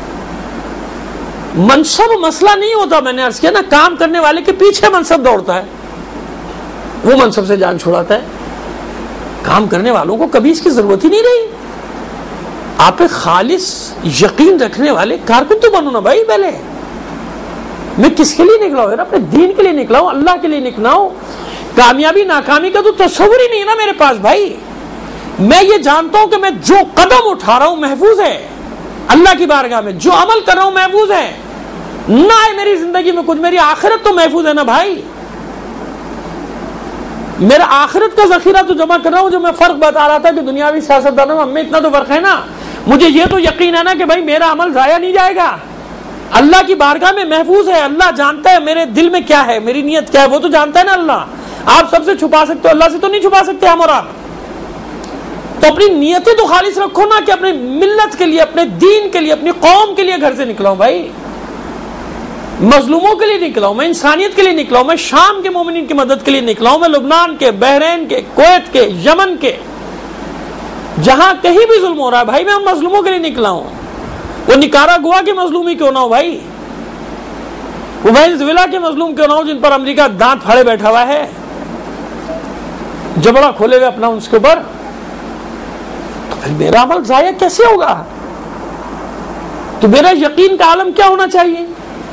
منصب مسئلہ نہیں ہوتا, میں نے عرض کیا نا, کام کرنے والے کے پیچھے منصب دوڑتا ہے, وہ منصب سے جان چھڑاتا ہے. کام کرنے والوں کو کبھی اس کی ضرورت ہی نہیں رہی. آپ ایک خالص یقین رکھنے والے کارکن تو بنو نا بھائی. پہلے میں کس کے لیے نکلا ہوں؟ اپنے دین کے لیے نکلا ہوں, اللہ کے لیے نکلا ہوں. کامیابی ناکامی کا تو تصور ہی نہیں ہے نا میرے پاس بھائی. میں یہ جانتا ہوں کہ میں جو قدم اٹھا رہا ہوں محفوظ ہے, اللہ کی بارگاہ میں جو عمل کر رہا ہوں محفوظ ہے، نہ ہے میری زندگی میں کچھ، میری آخرت تو محفوظ ہے نا بھائی. میرا آخرت کا ذخیرہ تو جمع کر رہا ہوں. جو میں فرق بتا رہا تھا کہ دنیاوی سیاستدانوں میں ہم میں اتنا تو فرق ہے نا، مجھے یہ تو یقین ہے نا کہ بھائی میرا عمل ضائع نہیں جائے گا، اللہ کی بارگاہ میں محفوظ ہے. اللہ جانتا ہے میرے دل میں کیا ہے، میری نیت کیا ہے، وہ تو جانتا ہے نا اللہ. آپ سب سے چھپا سکتے ہو، اللہ سے تو نہیں چھپا سکتے ہم اور آپ. تو اپنی نیتیں تو خالص رکھو نا، کہ اپنے ملت کے لیے، اپنے دین کے لیے، اپنی قوم کے لیے گھر سے نکلا ہوں بھائی، مظلوموں کے لیے نکلا ہوں میں، انسانیت کے لیے نکلا ہوں میں، شام کے مومنین کی مدد کے لیے نکلا ہوں میں، لبنان کے، بحرین کے، کویت کے، یمن کے، جہاں کہیں بھی ظلم ہو رہا ہے بھائی میں ان مظلوموں کے لیے نکلا ہوں. وہ نکاراگوا کے مظلوم ہی کیوں نہ ہو بھائی، وہ وینزویلا کے مظلوم کیوں نہ ہو جن پر امریکہ دانت پھاڑے بیٹھا ہوا ہے، جبڑا کھولے ہوئے اپنا اس کے اوپر. تو پھر میرا عمل ضائع کیسے ہوگا؟ تو میرا یقین کا عالم کیا ہونا چاہیے،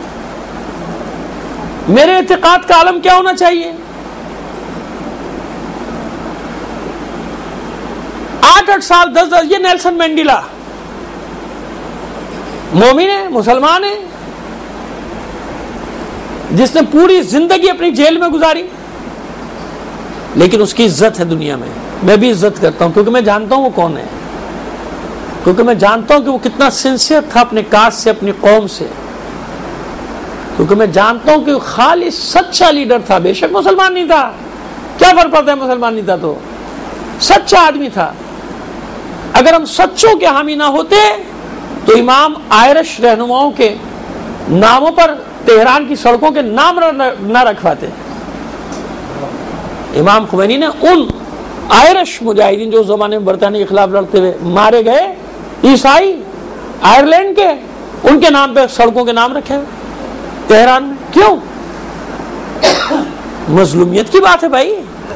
میرے اعتقاد کا عالم کیا ہونا چاہیے؟ آٹھ آٹھ سال دس دس یہ نیلسن مینڈیلا مومن ہے، مسلمان ہے، جس نے پوری زندگی اپنی جیل میں گزاری، لیکن اس کی عزت ہے دنیا میں. میں بھی عزت کرتا ہوں کیونکہ میں جانتا ہوں وہ کون ہے، کیونکہ میں جانتا ہوں کہ وہ کتنا سنسیئر تھا اپنے کاز سے، اپنی قوم سے، کیونکہ میں جانتا ہوں کہ وہ خالص سچا لیڈر تھا. بے شک مسلمان نہیں تھا، کیا فرق پڑتا ہے مسلمان نہیں تھا تو، سچا آدمی تھا. اگر ہم سچوں کے حامی نہ ہوتے تو امام آئرش رہنماؤں کے ناموں پر تہران کی سڑکوں کے نام نہ رکھواتے. امام خمینی نے ان آئرش مجاہدین جو اس زمانے میں برطانیہ کے خلاف لڑتے ہوئے مارے گئے، عیسائی آئرلینڈ کے، ان کے نام پہ سڑکوں کے نام رکھے تہران میں. کیوں؟ مظلومیت کی بات ہے بھائی.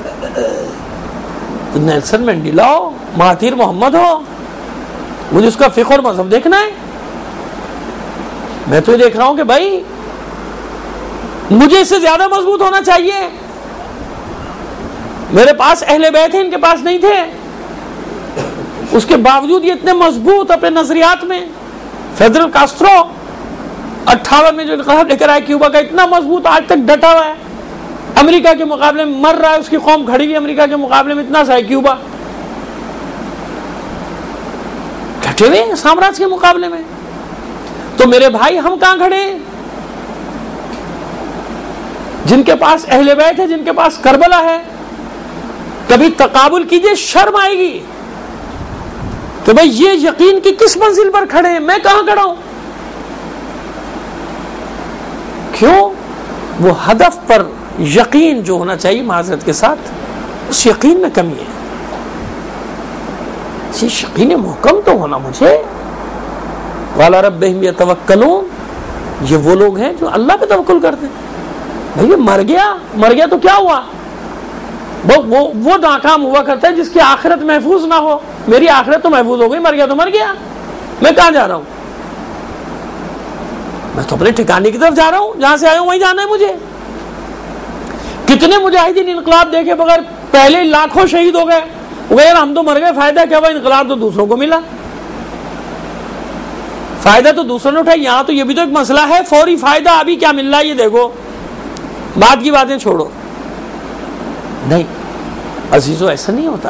نیلسن مینڈیلا ہو، مہاتیر محمد ہو، مجھے اس کا فقہ اور مذہب دیکھنا ہے. میں تو یہ دیکھ رہا ہوں کہ بھائی مجھے اس سے زیادہ مضبوط ہونا چاہیے. میرے پاس اہل بیت ہیں، ان کے پاس نہیں تھے، اس کے باوجود یہ اتنے مضبوط اپنے نظریات میں. فیڈرل کاسٹرو اٹھاون میں جو انقلاب لے کر آئے کیوبا کا، اتنا مضبوط آج تک ڈٹا ہوا ہے. امریکہ کے مقابلے میں مر رہا ہے، اس کی قوم کھڑی ہوئی امریکہ کے مقابلے میں اتنا سا ہے کیوبا، ڈٹے ہوئے سامراج کے مقابلے میں. تو میرے بھائی ہم کہاں کھڑے ہیں؟ جن کے پاس اہل بیت ہے، جن کے پاس کربلا ہے، کبھی تقابل کیجئے، شرم آئے گی کہ بھائی یہ یقین کی کس منزل پر کھڑے ہیں، میں کہاں کھڑا ہوں. کیوں؟ وہ ہدف پر یقین جو ہونا چاہیے معذرت کے ساتھ، اس یقین میں کمی ہے. اس یقین محکم تو ہونا مجھے. وَعَلَىٰ رَبِّهِمْ يَتَوَكَّلُونَ، یہ وہ لوگ ہیں جو اللہ پہ توکل کرتے ہیں. بھائی مر گیا مر گیا تو کیا ہوا؟ وہ وہ وہ ناکام ہوا کرتا ہے جس کی آخرت محفوظ نہ ہو. میری آخرت تو محفوظ ہو گئی، مر گیا تو مر گیا، میں کہاں جا رہا ہوں؟ میں تو اپنے ٹھکانے کی طرف جا رہا ہوں، جہاں سے آیا ہوں وہیں جانا ہے مجھے. کتنے مجاہدین انقلاب دیکھے بغیر پہلے لاکھوں شہید ہو گئے، وہ یار ہم تو مر گئے، فائدہ کیا ہوا؟ انقلاب تو دوسروں کو ملا، فائدہ تو دوسروں نے اٹھایا. یہاں تو یہ بھی تو ایک مسئلہ ہے، فوری فائدہ ابھی کیا مل رہا ہے یہ دیکھو، بعد کی باتیں چھوڑو. نہیں عزیزو، ایسا نہیں ہوتا.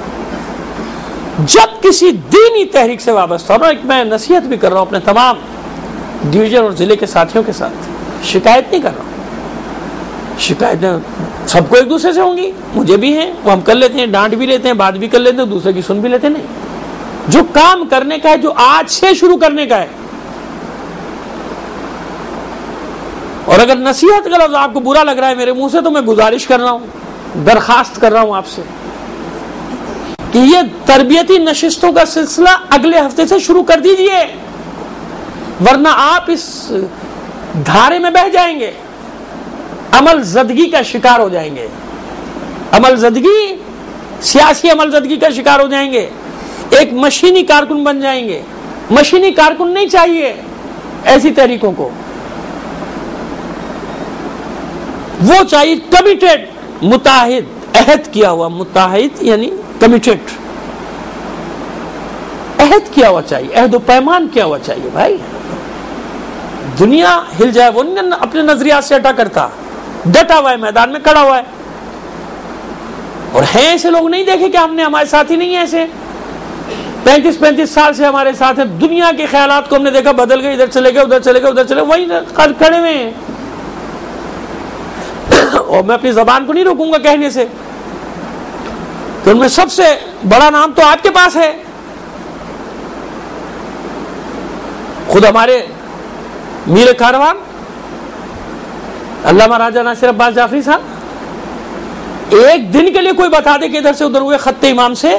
جب کسی دینی تحریک سے وابستہ ہو، ایک میں نصیحت بھی کر رہا ہوں اپنے تمام ڈویژن اور ضلع کے ساتھیوں کے ساتھ، شکایت نہیں کر رہا ہوں. شکایتیں سب کو ایک دوسرے سے ہوں گی، مجھے بھی ہیں، وہ ہم کر لیتے ہیں، ڈانٹ بھی لیتے ہیں، بات بھی کر لیتے ہیں، دوسرے کی سن بھی لیتے ہیں. نہیں، جو کام کرنے کا ہے، جو آج سے شروع کرنے کا ہے. اور اگر نصیحت کا لفظ آپ کو برا لگ رہا ہے میرے منہ سے، تو میں گزارش کر رہا ہوں، درخواست کر رہا ہوں آپ سے کہ یہ تربیتی نشستوں کا سلسلہ اگلے ہفتے سے شروع کر دیجئے، ورنہ آپ اس دھارے میں بہہ جائیں گے، عمل زدگی کا شکار ہو جائیں گے. عمل زدگی، سیاسی عمل زدگی کا شکار ہو جائیں گے، ایک مشینی کارکن بن جائیں گے. مشینی کارکن نہیں چاہیے ایسی تحریکوں کو، وہ چاہیے کمیٹڈ، متحد، عہد کیا ہوا، متحد یعنی کمیٹڈ. عہد کیا ہوا چاہیے، عہد و پیمان کیا ہوا چاہیے بھائی. دنیا ہل جائے وہ نہیں اپنے نظریات سے ہٹا کرتا، ڈٹا ہوا ہے میدان میں کھڑا ہوا ہے. اور ہیں ایسے لوگ نہیں دیکھے کہ ہم نے، ہمارے ساتھی نہیں ہیں ایسے، پینتیس پینتیس سال سے ہمارے ساتھ ہیں. دنیا کے خیالات کو ہم نے دیکھا بدل گئے، ادھر چلے گئے ادھر چلے گئے ادھر چلے گئے، وہی کھڑے ہوئے ہیں. اور میں اپنی زبان کو نہیں روکوں گا کہنے سے کہ ان میں سب سے بڑا نام تو آپ کے پاس ہے. خود ہمارے میر کاروان علامہ راجہ ناصر عباس جعفری صاحب ایک دن کے لیے کوئی بتا دے کہ ادھر سے ادھر ہوئے خط امام سے،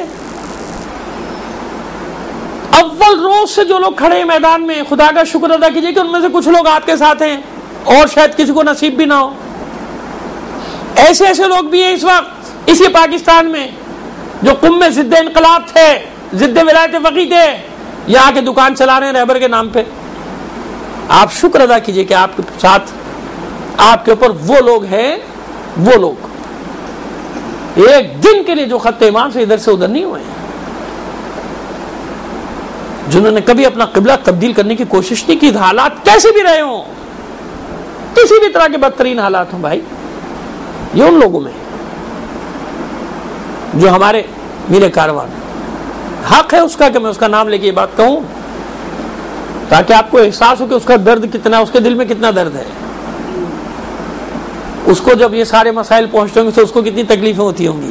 اول روز سے جو لوگ کھڑے ہیں میدان میں، خدا کا شکر ادا کیجئے کہ ان میں سے کچھ لوگ آپ کے ساتھ ہیں اور شاید کسی کو نصیب بھی نہ ہو. ایسے ایسے لوگ بھی ہیں اس وقت اسی پاکستان میں جو قم میں ضد انقلاب تھے، ضد ولایت فقیہ تھے، یہاں کے دکان چلا رہے ہیں رہبر کے نام پہ. آپ شکر ادا کیجئے کہ آپ کے ساتھ، آپ کے اوپر وہ لوگ ہیں، وہ لوگ ایک دن کے لیے جو خط امام سے ادھر سے ادھر نہیں ہوئے ہیں، جنہوں نے کبھی اپنا قبلہ تبدیل کرنے کی کوشش نہیں کی، حالات کیسے بھی رہے ہوں، کسی بھی طرح کے بدترین حالات ہوں بھائی. یہ ان لوگوں میں جو ہمارے میر کاروان، حق ہے اس کا کہ میں اس کا نام لے کے یہ بات کہوں تاکہ آپ کو احساس ہو کہ اس کا درد کتنا، اس کے دل میں کتنا درد ہے. اس کو جب یہ سارے مسائل پہنچتے ہوں گے تو اس کو کتنی تکلیفیں ہوتی ہوں گی.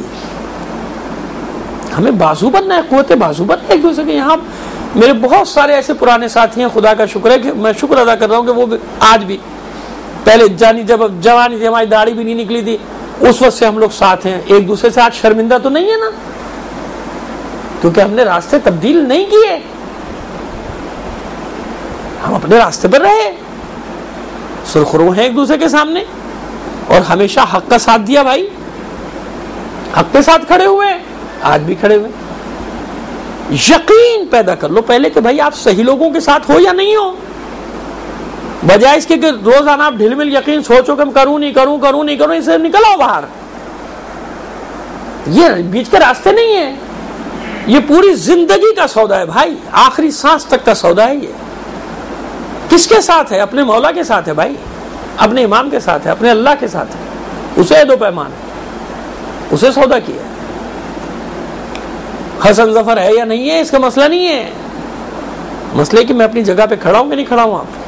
ہمیں بازو بننا ہے، قوت بازو بننا ہے ایک دوسرے کے. یہاں میرے بہت سارے ایسے پرانے ساتھی ہیں، خدا کا شکر ہے کہ میں شکر ادا کر رہا ہوں کہ وہ آج بھی، پہلے جانی جب جوانی تھی ہماری داڑھی بھی نہیں نکلی تھی اس وقت سے ہم لوگ ساتھ ہیں ایک دوسرے سے. آج شرمندہ تو نہیں ہے نا، کیونکہ ہم نے راستے تبدیل نہیں کیے، ہم اپنے راستے پر رہے، سرخرو ہیں ایک دوسرے کے سامنے اور ہمیشہ حق کا ساتھ دیا بھائی، حق کے ساتھ کھڑے ہوئے، آج بھی کھڑے ہوئے. یقین پیدا کر لو پہلے کہ بھائی آپ صحیح لوگوں کے ساتھ ہو یا نہیں ہو، بجائے اس کے کہ روزانہ آپ ڈھل مل یقین سوچو کہ ہم کروں نہیں کروں کروں نہیں کروں، اسے نکل آؤ باہر. یہ بیچ کے راستے نہیں ہیں، یہ پوری زندگی کا سودا ہے بھائی، آخری سانس تک کا سودا ہے. یہ کس کے ساتھ ہے؟ اپنے مولا کے ساتھ ہے بھائی، اپنے امام کے ساتھ ہے، اپنے اللہ کے ساتھ ہے. اسے دو پیمان ہے، اسے سودا کیا. حسن ظفر ہے یا نہیں ہے اس کا مسئلہ نہیں ہے، مسئلہ کہ میں اپنی جگہ پہ کھڑا ہوں کہ نہیں کھڑا ہوں. آپ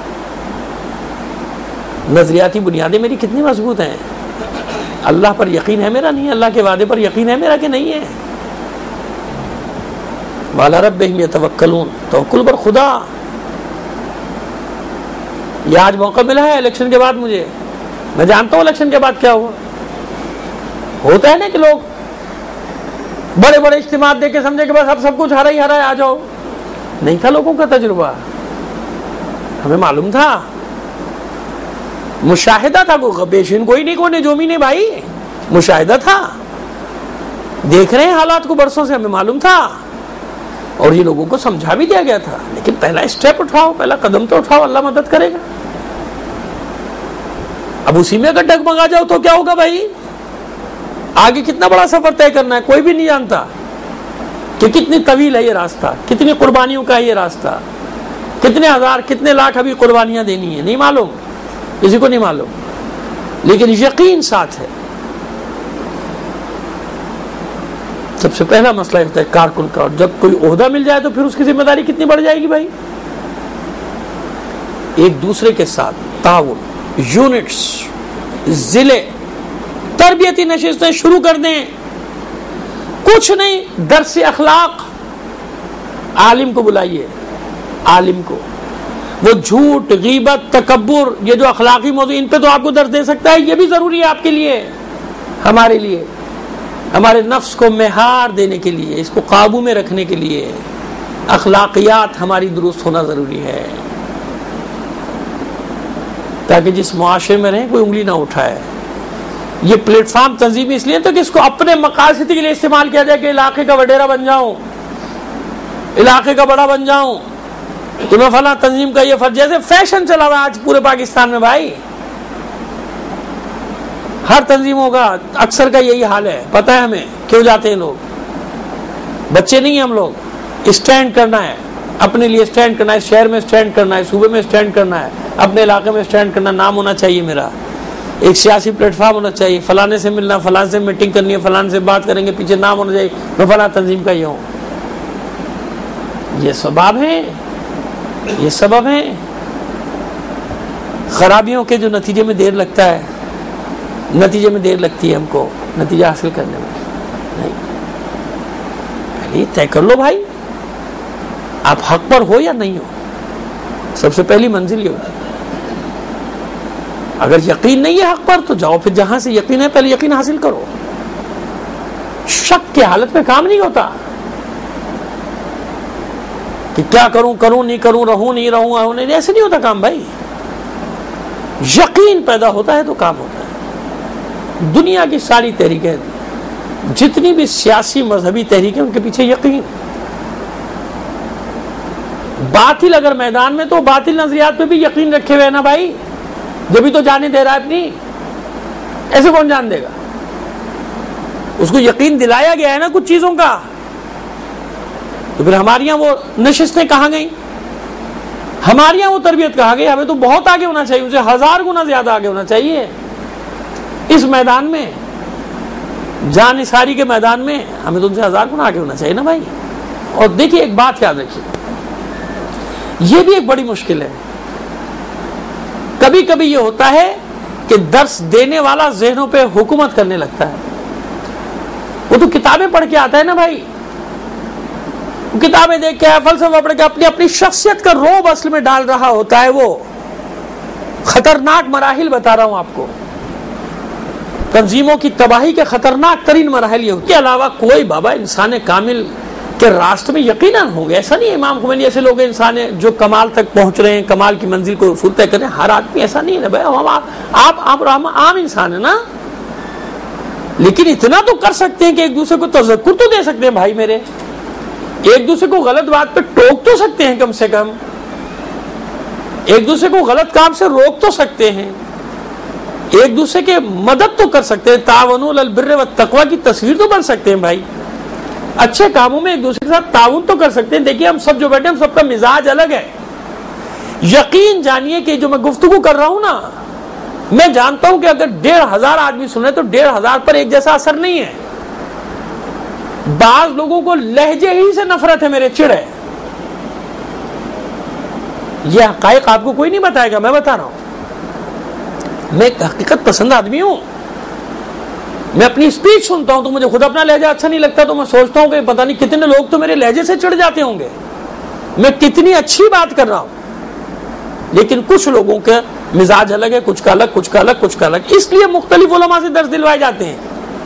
نظریاتی بنیادیں میری کتنی مضبوط ہیں، اللہ پر یقین ہے میرا نہیں، اللہ کے وعدے پر یقین ہے میرا کہ نہیں ہے. وَعَلَىٰ رَبِّهِمْ يَتَوَكَّلُونَ، توکل پر خدا. یہ آج موقع ملا ہے الیکشن کے بعد مجھے، میں جانتا ہوں الیکشن کے بعد کیا ہوا. ہوتا ہے نا کہ لوگ بڑے بڑے اجتماعات دے کے سمجھے کہ بس اب سب کچھ ہرا ہی ہرا ہے، آ جاؤ. نہیں تھا لوگوں کا تجربہ، ہمیں معلوم تھا، مشاہدہ تھا. کوئی پیشین کوئی نہیں، کوئی نجومی نہیں بھائی، مشاہدہ تھا. دیکھ رہے ہیں حالات کو برسوں سے، ہمیں معلوم تھا اور یہ لوگوں کو سمجھا بھی دیا گیا تھا. لیکن پہلا اسٹیپ اٹھاؤ، پہلا قدم تو اٹھاؤ، اللہ مدد کرے گا. اب اسی میں اگر ڈگمگا جاؤ تو کیا ہوگا بھائی؟ آگے کتنا بڑا سفر طے کرنا ہے کوئی بھی نہیں جانتا کہ کتنی طویل ہے یہ راستہ، کتنی قربانیوں کا ہے یہ راستہ، کتنے ہزار کتنے لاکھ ابھی قربانیاں دینی ہیں، نہیں معلوم، کسی کو نہیں معلوم. لیکن یقین ساتھ ہے. سب سے پہلا مسئلہ ہوتا ہے کارکن کا، اور جب کوئی عہدہ مل جائے تو پھر اس کی ذمہ داری کتنی بڑھ جائے گی بھائی. ایک دوسرے کے ساتھ تعاون، یونٹس، ضلع، تربیتی نشستیں شروع کر دیں. کچھ نہیں، درس اخلاق، عالم کو بلائیے، عالم کو. وہ جھوٹ، غیبت، تکبر، یہ جو اخلاقی موضوع ان پہ تو آپ کو درس دے سکتا ہے. یہ بھی ضروری ہے آپ کے لیے، ہمارے لیے، ہمارے نفس کو مہار دینے کے لیے، اس کو قابو میں رکھنے کے لیے اخلاقیات ہماری درست ہونا ضروری ہے، تاکہ جس معاشرے میں رہیں کوئی انگلی نہ اٹھائے. یہ پلیٹ فارم تنظیمی اس لیے تو کہ اس کو اپنے مقاصد کے لیے استعمال کیا جائے کہ علاقے کا وڈیرا بن جاؤں، علاقے کا بڑا بن جاؤں، تمہیں فلاں تنظیم کا یہ فرض. جیسے فیشن چلا ہوا آج پورے پاکستان میں بھائی، ہر تنظیموں کا اکثر کا یہی حال ہے. پتہ ہے ہمیں کیوں جاتے ہیں لوگ، بچے نہیں ہیں ہم لوگ، اسٹینڈ کرنا ہے، اپنے لیے اسٹینڈ کرنا ہے، شہر میں اسٹینڈ کرنا ہے، صوبے میں اسٹینڈ کرنا ہے، اپنے علاقے میں اسٹینڈ کرنا، نام ہونا چاہیے میرا، ایک سیاسی پلیٹ فارم ہونا چاہیے، فلانے سے ملنا، فلانے سے میٹنگ کرنی ہے، فلانے سے بات کریں گے، پیچھے نام ہونا چاہیے میں فلاں تنظیم کا یہ ہوں. یہ سبب ہے، یہ سبب ہے خرابیوں کے جو نتیجے میں دیر لگتا ہے، نتیجے میں دیر لگتی ہے ہم کو نتیجہ حاصل کرنے میں. نہیں، پہلے یہ طے کر لو بھائی آپ حق پر ہو یا نہیں ہو. سب سے پہلی منزل یہ ہوتی ہے. اگر یقین نہیں ہے حق پر تو جاؤ پھر جہاں سے یقین ہے پہلے یقین حاصل کرو. شک کی حالت میں کام نہیں ہوتا کہ کیا کروں کروں نہیں کروں، رہوں نہیں رہوں رہوں نہیں، ایسے نہیں ہوتا کام بھائی. یقین پیدا ہوتا ہے تو کام ہوتا ہے. دنیا کی ساری تحریکیں، جتنی بھی سیاسی مذہبی تحریکیں، ان کے پیچھے یقین. باطل اگر میدان میں تو باطل نظریات پہ بھی یقین رکھے ہوئے نا بھائی، جبھی تو جانے دے رہا ہے اپنی. ایسے کون جان دے گا؟ اس کو یقین دلایا گیا ہے نا کچھ چیزوں کا. تو پھر ہماری یہاں وہ نشستیں کہاں گئیں؟ ہماری یہاں وہ تربیت کہاں گئی؟ ہمیں تو بہت آگے ہونا چاہیے، اسے ہزار گنا زیادہ آگے ہونا چاہیے. اس میدان میں، جان نثاری کے میدان میں ہمیں تو ان سے ہزار گنا آگے ہونا چاہیے نا بھائی. اور دیکھیے ایک بات یاد رکھیے، یہ بھی ایک بڑی مشکل ہے. کبھی کبھی یہ ہوتا ہے کہ درس دینے والا ذہنوں پہ حکومت کرنے لگتا ہے. وہ تو کتابیں پڑھ کے آتا ہے نا بھائی، وہ کتابیں دیکھ کے فلسفہ پڑھ کے اپنی اپنی شخصیت کا روب اصل میں ڈال رہا ہوتا ہے. وہ خطرناک مراحل بتا رہا ہوں آپ کو، تنظیموں کی تباہی کے خطرناک ترین مراحل یہ. اس کے علاوہ کوئی بابا انسان کامل کے راستے میں یقیناً ہوں گے. ایسا نہیں ہے امام خمینی ایسے لوگ ہیں انسان جو کمال تک پہنچ رہے ہیں، کمال کی منزل کو وصول طے کر رہے ہیں. ہر آدمی ایسا نہیں ہے بھائی. ہم آپ آپ عام انسان ہیں نا، لیکن اتنا تو کر سکتے ہیں کہ ایک دوسرے کو تذکر تو دے سکتے ہیں بھائی میرے. ایک دوسرے کو غلط بات پہ ٹوک تو سکتے ہیں، کم سے کم ایک دوسرے کو غلط کام سے روک تو سکتے ہیں، ایک دوسرے کے مدد تو کر سکتے ہیں. تعاونوا علی البر والتقوی کی تصویر تو بن سکتے ہیں بھائی. اچھے کاموں میں ایک دوسرے کے ساتھ تعاون تو کر سکتے ہیں. دیکھیے ہم سب جو بیٹھے ہم سب کا مزاج الگ ہے. یقین جانیے کہ جو میں گفتگو کر رہا ہوں نا، میں جانتا ہوں کہ اگر ڈیڑھ ہزار آدمی سنے تو ڈیڑھ ہزار پر ایک جیسا اثر نہیں ہے. بعض لوگوں کو لہجے ہی سے نفرت ہے، میرے چڑ ہے. یہ حقائق آپ کو کوئی نہیں بتائے گا، میں بتا رہا ہوں. میں ایک حقیقت پسند آدمی ہوں. میں اپنی اسپیچ سنتا ہوں تو مجھے خود اپنا لہجہ اچھا نہیں لگتا، تو میں سوچتا ہوں کہ پتہ نہیں کتنے لوگ تو میرے لہجے سے چڑھ جاتے ہوں گے، میں کتنی اچھی بات کر رہا ہوں. لیکن کچھ لوگوں کے مزاج الگ ہے، کچھ کا الگ، کچھ کا الگ، کچھ کا الگ. اس لیے مختلف علماء سے درس دلوائے جاتے ہیں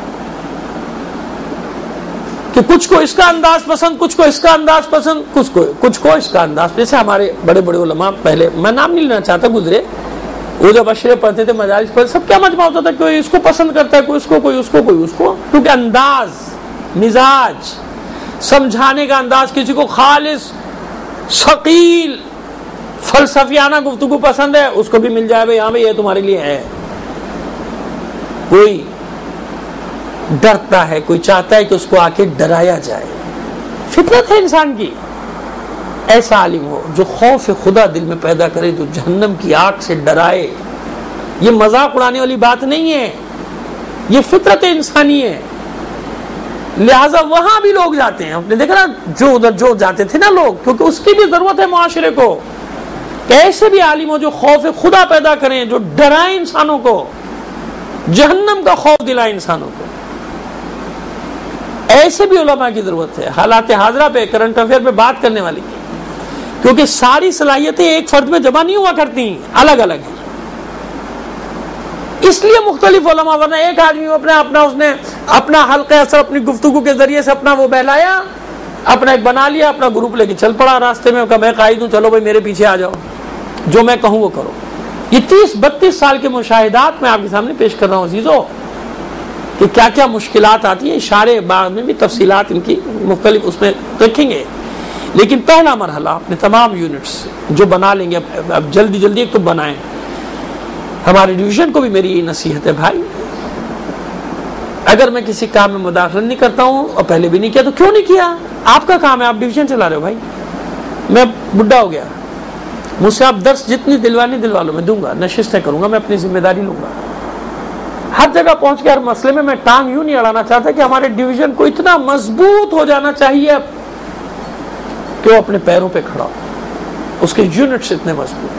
کہ کچھ کو اس کا انداز پسند، کچھ کو اس کا انداز پسند، کچھ کو کچھ کو اس کا انداز. جیسے ہمارے بڑے بڑے علماء، پہلے میں نام نہیں لینا چاہتا، گزرے وہ جب اشرے پڑھتے تھے مجالس پر، سب کیا مجمع ہوتا تھا، کوئی اس کو پسند کرتا ہے، کوئی اس کو، کوئی اس کو، کوئی اس کو. کیونکہ انداز، مزاج، سمجھانے کا انداز کسی کو خالص ثقیل فلسفیانہ گفتگو پسند ہے، اس کو بھی مل جائے بھائی ہاں بھائی یہ تمہارے لیے ہے. کوئی ڈرتا ہے، کوئی چاہتا ہے کہ اس کو آ کے ڈرایا جائے. فطرت ہے انسان کی. ایسا عالم ہو جو خوف خدا دل میں پیدا کرے، جو جہنم کی آگ سے ڈرائے. یہ مذاق اڑانے والی بات نہیں ہے، یہ فطرت انسانی ہے. لہذا وہاں بھی لوگ جاتے ہیں. آپ نے دیکھا نا جو ادھر جو جاتے تھے نا لوگ، کیونکہ اس کی بھی ضرورت ہے معاشرے کو. ایسے بھی عالم ہو جو خوف خدا پیدا کریں، جو ڈرائیں انسانوں کو، جہنم کا خوف دلائے انسانوں کو. ایسے بھی علماء کی ضرورت ہے حالات حاضرہ پہ، کرنٹ افیئر پہ بات کرنے والی کی. کیونکہ ساری صلاحیتیں ایک فرد میں جمع نہیں ہوا کرتی، الگ الگ ہیں. اس لیے مختلف علماء، ورنہ ایک آدمی اپنا اپنا اس نے اپنا حلقہ اثر اپنی گفتگو کے ذریعے سے اپنا وہ بہلایا، اپنا ایک بنا لیا، اپنا گروپ لے کے چل پڑا راستے میں. کہا میں قائد ہوں، چلو بھائی میرے پیچھے آ جاؤ، جو میں کہوں وہ کرو. یہ تیس بتیس سال کے مشاہدات میں آپ کے سامنے پیش کر رہا ہوں عزیزو، کہ کیا کیا مشکلات آتی ہیں. اشارے بعد میں بھی تفصیلات ان کی مختلف اس میں رکھیں گے. لیکن پہلا مرحلہ اپنے تمام یونٹس جو بنا لیں گے، اب جلدی جلدی ایک تو بنائیں. ہمارے ڈویژن کو بھی میری یہ نصیحت ہے بھائی، اگر میں کسی کام میں مداخلت نہیں کرتا ہوں اور پہلے بھی نہیں کیا تو کیوں نہیں کیا؟ آپ کا کام ہے, آپ ڈویژن چلا رہے ہو بھائی, میں بڈھا ہو گیا, مجھ سے آپ درس جتنی دلوانی دلوا لو میں دوں گا, نشستیں کروں گا, میں اپنی ذمہ داری لوں گا. ہر جگہ پہنچ کے ہر مسئلے میں میں ٹانگ یوں نہیں اڑانا چاہتا کہ ہمارے ڈویژن کو اتنا مضبوط ہو جانا چاہیے کہ وہ اپنے پیروں پہ کھڑا ہو, اس کے یونٹس اتنے مضبوط.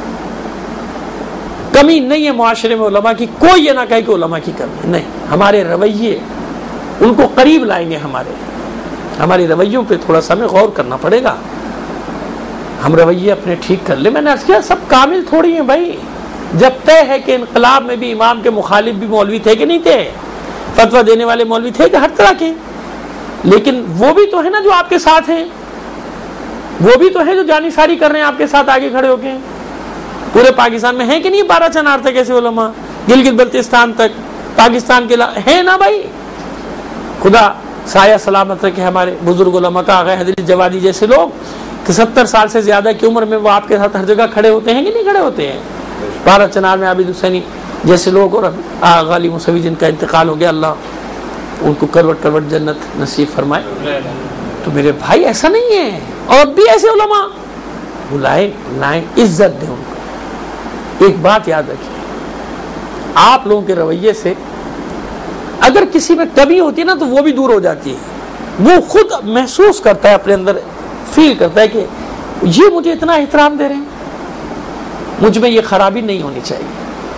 کمی نہیں ہے معاشرے میں علماء کی, کوئی یہ نہ کہے کہ علماء کی کمی نہیں, ہمارے رویے ان کو قریب لائیں گے. ہمارے ہمارے رویوں پہ تھوڑا سا ہمیں غور کرنا پڑے گا, ہم رویے اپنے ٹھیک کر لیں. میں نے عرض کیا سب کامل تھوڑی ہیں بھائی, جب طے ہے کہ انقلاب میں بھی امام کے مخالف بھی مولوی تھے کہ نہیں تھے, فتویٰ دینے والے مولوی تھے کہ ہر طرح کے, لیکن وہ بھی تو ہے نا جو آپ کے ساتھ ہیں, وہ بھی تو ہے جو جانی ساری کر رہے ہیں آپ کے ساتھ آگے کھڑے ہو کے. پورے پاکستان میں ہیں کہ نہیں بارہ چنار تک ایسے علماء, گلگت بلتستان تک, پاکستان کے ہیں نا بھائی. خدا سایہ سلامت رکھے ہمارے بزرگ علماء کا, آغا حضرت جوادی جیسے لوگ کہ ستر سال سے زیادہ کی عمر میں وہ آپ کے ساتھ ہر جگہ کھڑے ہوتے ہیں کہ نہیں کھڑے ہوتے ہیں. بارہ چنار میں عابد حسینی جیسے لوگ, اور غالی موسوی جن کا انتقال ہو گیا, اللہ ان کو کروٹ کروٹ جنت نصیب فرمائے. تو میرے بھائی ایسا نہیں ہے, اور بھی ایسے علماء بلائے لائیں, عزت دیں ان کو. ایک بات یاد رکھیے, آپ لوگوں کے رویے سے اگر کسی میں کمی ہوتی ہے نا تو وہ بھی دور ہو جاتی ہے. وہ خود محسوس کرتا ہے اپنے اندر, فیل کرتا ہے کہ یہ مجھے اتنا احترام دے رہے ہیں, مجھ میں یہ خرابی نہیں ہونی چاہیے.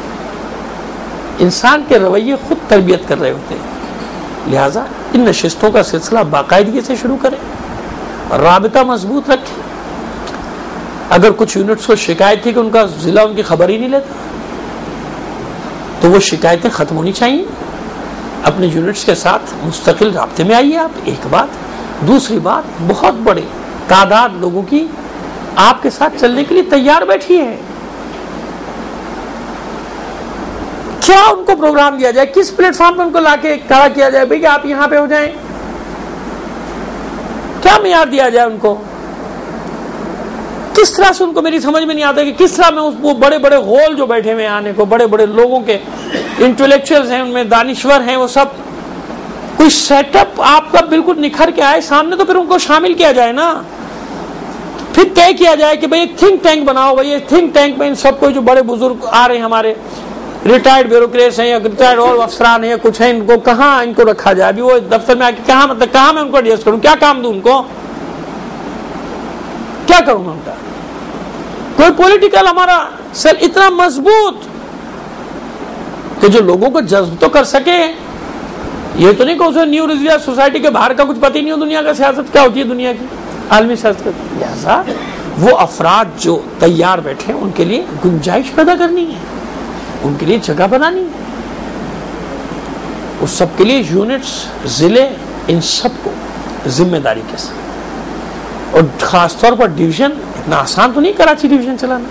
انسان کے رویے خود تربیت کر رہے ہوتے ہیں. لہٰذا ان نشستوں کا سلسلہ باقاعدگی سے شروع کریں, رابطہ مضبوط رکھیں. اگر کچھ یونٹس کو شکایت تھی کہ ان کا ضلع ان کی خبر ہی نہیں لیتا, تو وہ شکایتیں ختم ہونی چاہیے. اپنے یونٹس کے ساتھ مستقل رابطے میں آئیے آپ. ایک بات. دوسری بات, بہت بڑے تعداد لوگوں کی آپ کے ساتھ چلنے کے لیے تیار بیٹھی ہے. کیا ان کو پروگرام دیا جائے, کس پلیٹ فارم پہ ان کو لا کے کھڑا کیا جائے بھائی کہ آپ یہاں پہ ہو جائیں, کیا معیار دیا جائے ان کو, کس طرح سے ان کو, میری سمجھ میں نہیں آتا کہ کس طرح میں اس وہ بڑے بڑے غول جو بیٹھے ہوئے آنے کو, بڑے بڑے لوگوں کے انٹلیکچوئلز ہیں, ان میں دانشور ہیں, وہ سب کوئی سیٹ اپ آپ کا بالکل نکھر کے آئے سامنے, تو پھر ان کو شامل کیا جائے نا. پھر طے کیا جائے کہ بھائی ایک تھنک ٹینک بناؤ, بھائی یہ تھنک ٹینک میں ان سب کو جو بڑے بزرگ آ رہے ہیں ہمارے ریٹائرڈ بیوروکریٹس ہیں یا ریٹائرڈ اور افسران ہیں یا کچھ ہیں, ان کو کہاں ان کو رکھا جائے. ابھی وہ دفتر میں آ کے کہاں, مطلب کہاں میں ان کو ایڈجسٹ کروں, کیا کام دوں ان کو, کیا کروں میں ان کا. کوئی پولیٹیکل ہمارا سیل اتنا مضبوط کہ جو لوگوں کو جذب تو کر سکے. یہ تو نہیں کہ اسے نیو رضویہ سوسائٹی کے باہر کا کچھ پتہ ہی نہیں ہو دنیا کا سیاست کیا ہوتی ہے, دنیا کی عالمی سیاست. لہٰذا وہ افراد جو تیار بیٹھے ہیں ان کے لیے گنجائش پیدا کرنی ہے, ان کے لیے جگہ بنانی ہے. اس سب کے لیے یونٹس, ضلع, ان سب کو ذمہ داری کے ساتھ, اور خاص طور پر ڈویژن. اتنا آسان تو نہیں کراچی ڈویژن چلانا.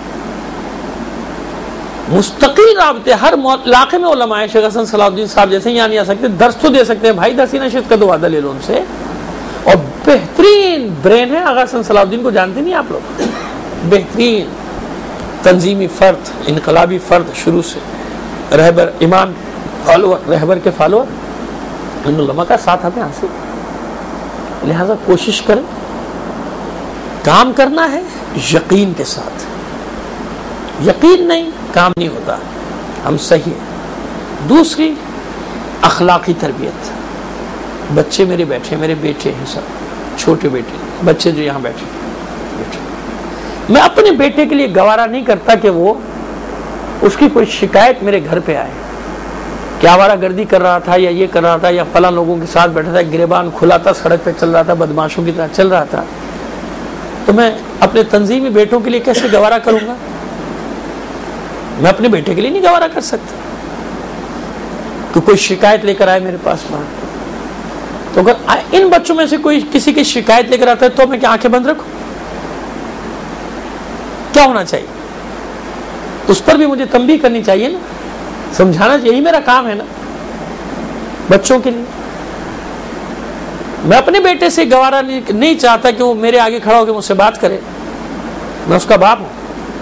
مستقل رابطے ہر علاقے میں علماء ہیں. شیخ حسن صلاح الدین صاحب جیسے یہاں نہیں آ سکتے, درس تو دے سکتے ہیں بھائی, درسی نشست کا تو وعدہ لے لو ان سے. اور بہترین برین ہے آغا حسن صلاح الدین کو, جانتے نہیں آپ لوگ, بہترین تنظیمی فرد, انقلابی فرد, شروع سے رہبر, امام فالوور, رہبر کے فالوور, ان علماء کا ساتھ ہمیں حاصل. لہذا کوشش کریں, کام کرنا ہے یقین کے ساتھ. یقین نہیں کام نہیں ہوتا, ہم صحیح ہیں. دوسری اخلاقی تربیت. بچے میرے بیٹھے, میرے بیٹے ہیں سب, چھوٹے بیٹے, بچے جو یہاں بیٹھے بیٹھے. میں اپنے بیٹے کے لیے گوارا نہیں کرتا کہ وہ اس کی کوئی شکایت میرے گھر پہ آئے کہ آوارہ گردی کر رہا تھا یا یہ کر رہا تھا یا فلاں لوگوں کے ساتھ بیٹھا تھا, گریبان کھلا تھا, سڑک پہ چل رہا تھا, بدماشوں کی طرح چل رہا تھا. تو میں اپنے تنظیمی بیٹوں کے لیے کیسے گوارا کروں گا؟ میں اپنے بیٹے کے لیے نہیں گوارا کر سکتا کہ کوئی شکایت لے کر آئے میرے پاس باہر. تو اگر ان بچوں میں سے کوئی کسی کی شکایت لے کر آتا ہے تو میں کیا آنکھیں بند رکھوں؟ کیا ہونا چاہیے؟ اس پر بھی مجھے تنبیہ کرنی چاہیے نا, سمجھانا, یہی میرا کام ہے نا بچوں کے لیے. میں اپنے بیٹے سے گوارا نہیں چاہتا کہ وہ میرے آگے کھڑا ہو کے مجھ سے بات کرے, میں اس کا باپ ہوں.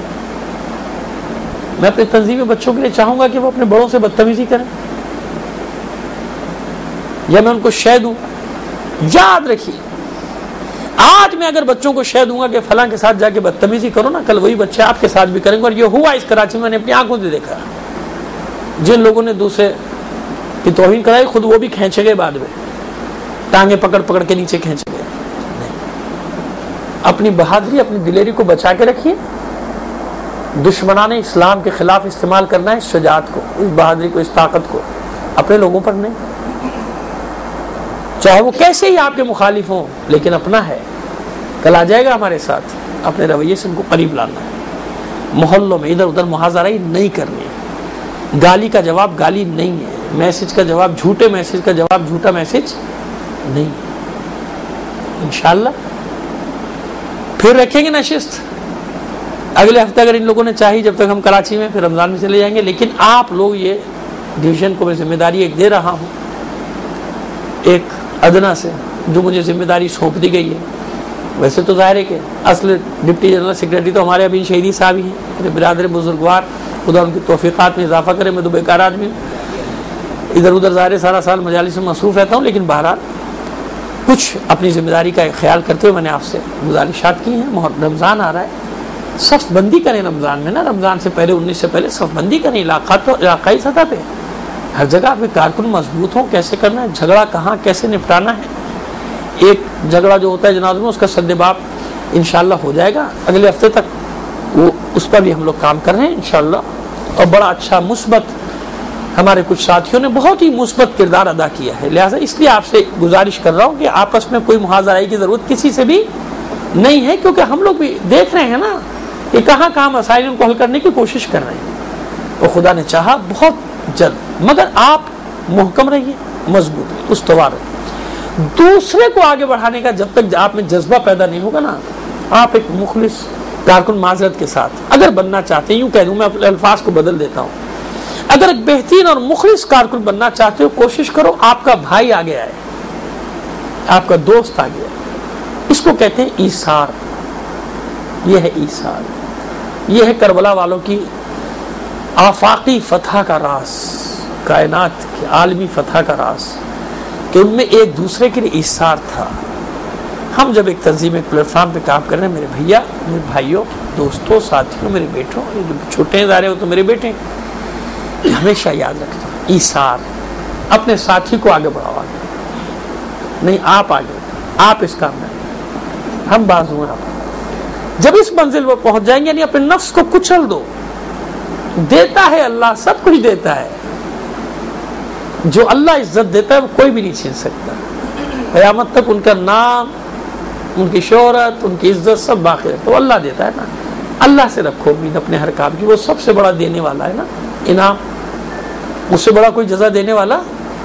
میں اپنے تنظیمی بچوں کے لیے چاہوں گا کہ وہ اپنے بڑوں سے بدتمیزی کریں یا میں ان کو شے دوں. یاد رکھیے آج میں اگر بچوں کو شے دوں گا کہ فلاں کے ساتھ جا کے بدتمیزی کرو نا، کل وہی بچے آپ کے ساتھ بھی کریں گے. اور یہ ہوا اس کراچی میں، میں نے اپنی آنکھوں سے دیکھا. جن لوگوں نے دوسرے کی توہین کرائی خود وہ بھی کھینچے گئے، بعد میں ٹانگیں پکڑ پکڑ کے نیچے کھینچے گئے. اپنی بہادری، اپنی دلیری کو بچا کے رکھیے. دشمنان اسلام کے خلاف استعمال کرنا ہے اس شجاعت کو، اس بہادری کو، اس طاقت کو، اپنے لوگوں پر نہیں. چاہے وہ کیسے ہی آپ کے مخالف ہوں، لیکن اپنا ہے، کل آ جائے گا ہمارے ساتھ. اپنے رویے سے ان کو قریب لانا ہے. محلوں میں ادھر ادھر محاذرائی نہیں کرنی ہے. گالی کا جواب گالی نہیں ہے، میسج کا جواب جھوٹے میسج کا جواب جھوٹا میسج نہیں. انشاءاللہ پھر رکھیں گے نشست اگلے ہفتے اگر ان لوگوں نے چاہی، جب تک ہم کراچی میں، پھر رمضان میں چلے جائیں گے. لیکن آپ لوگ یہ ڈویژن کو میں ذمہ داری ایک دے رہا ہوں، ایک ادنا سے جو مجھے ذمہ داری سونپ دی گئی ہے. ویسے تو ظاہر ہے کہ اصل ڈپٹی جنرل سیکریٹری تو ہمارے ابھی شہیدی صاحب ہی ہیں، میرے برادر بزرگوار، خدا ان کی توفیقات میں اضافہ کرے. میں تو بیکار آدمی ہوں، ادھر ادھر ظاہر سارا سال مجالس میں مصروف رہتا ہوں. لیکن بہرحال کچھ اپنی ذمہ داری کا خیال کرتے ہوئے میں نے آپ سے گزارشات کی ہیں. رمضان آ رہا ہے، صف بندی کریں رمضان میں نا. رمضان سے پہلے، انیس سے پہلے صف بندی کریں علاقہ تو علاقائی سطح پہ. ہر جگہ آپ کے کارکن مضبوط ہوں. کیسے کرنا ہے جھگڑا، کہاں کیسے نپٹانا ہے. ایک جھگڑا جو ہوتا ہے جناب میں، اس کا سد باب انشاءاللہ ہو جائے گا اگلے ہفتے تک. وہ اس پر بھی ہم لوگ کام کر رہے ہیں انشاءاللہ. اور بڑا اچھا مثبت ہمارے کچھ ساتھیوں نے بہت ہی مثبت کردار ادا کیا ہے. لہٰذا اس لیے آپ سے گزارش کر رہا ہوں کہ آپس میں کوئی محاذرائی کی ضرورت کسی سے بھی نہیں ہے، کیونکہ ہم لوگ بھی دیکھ رہے ہیں نا کہ کہاں کہاں مسائل ان کو حل کرنے کی کوشش کر رہے ہیں. اور خدا نے چاہا بہت جلد، مگر آپ محکم رہیے، مضبوط رہیے، استوار رہیے. دوسرے کو آگے بڑھانے کا جب تک آپ میں جذبہ پیدا نہیں ہوگا نا، آپ ایک مخلص کارکن معذرت کے ساتھ اگر بننا چاہتے ہیں، یوں کہہ دوں میں اپنے الفاظ کو بدل دیتا ہوں، اگر ایک بہترین اور مخلص کارکن بننا چاہتے ہو، کوشش کرو آپ کا بھائی آگے آئے، آپ کا دوست آگے آئے. اس کو کہتے ہیں ایثار. یہ ہے ایثار. یہ ہے کربلا والوں کی آفاقی فتح کا راز، کائنات کی عالمی فتح کا راز، کہ ان میں ایک دوسرے کے لیے ایثار تھا. ہم جب ایک تنظیم، ایک پلیٹ فارم پہ کام کر رہے ہیں، میرے بھیا، میرے بھائیوں، دوستوں، ساتھیوں، میرے بیٹوں، جو چھوٹے ہیں ادارے ہو تو میرے بیٹے ہیں، ہمیشہ یاد رکھتا ہوں ایثار. اپنے ساتھی کو آگے بڑھاؤ، آگے نہیں آپ آگے، آپ اس کام میں، ہم بازو ہیں. آپ جب اس منزل پر پہنچ جائیں گے، یعنی اپنے نفس کو کچل دو. دیتا ہے اللہ، سب کچھ دیتا ہے. جو اللہ عزت دیتا ہے وہ کوئی بھی نہیں چھین سکتا. قیامت تک ان کا نام، ان کی شہرت، ان کی عزت سب باقی ہے. تو اللہ دیتا ہے نا. اللہ سے رکھو امید اپنے ہر کام کی. وہ سب سے بڑا دینے والا ہے نا، انعام. اس سے بڑا کوئی جزا دینے والا.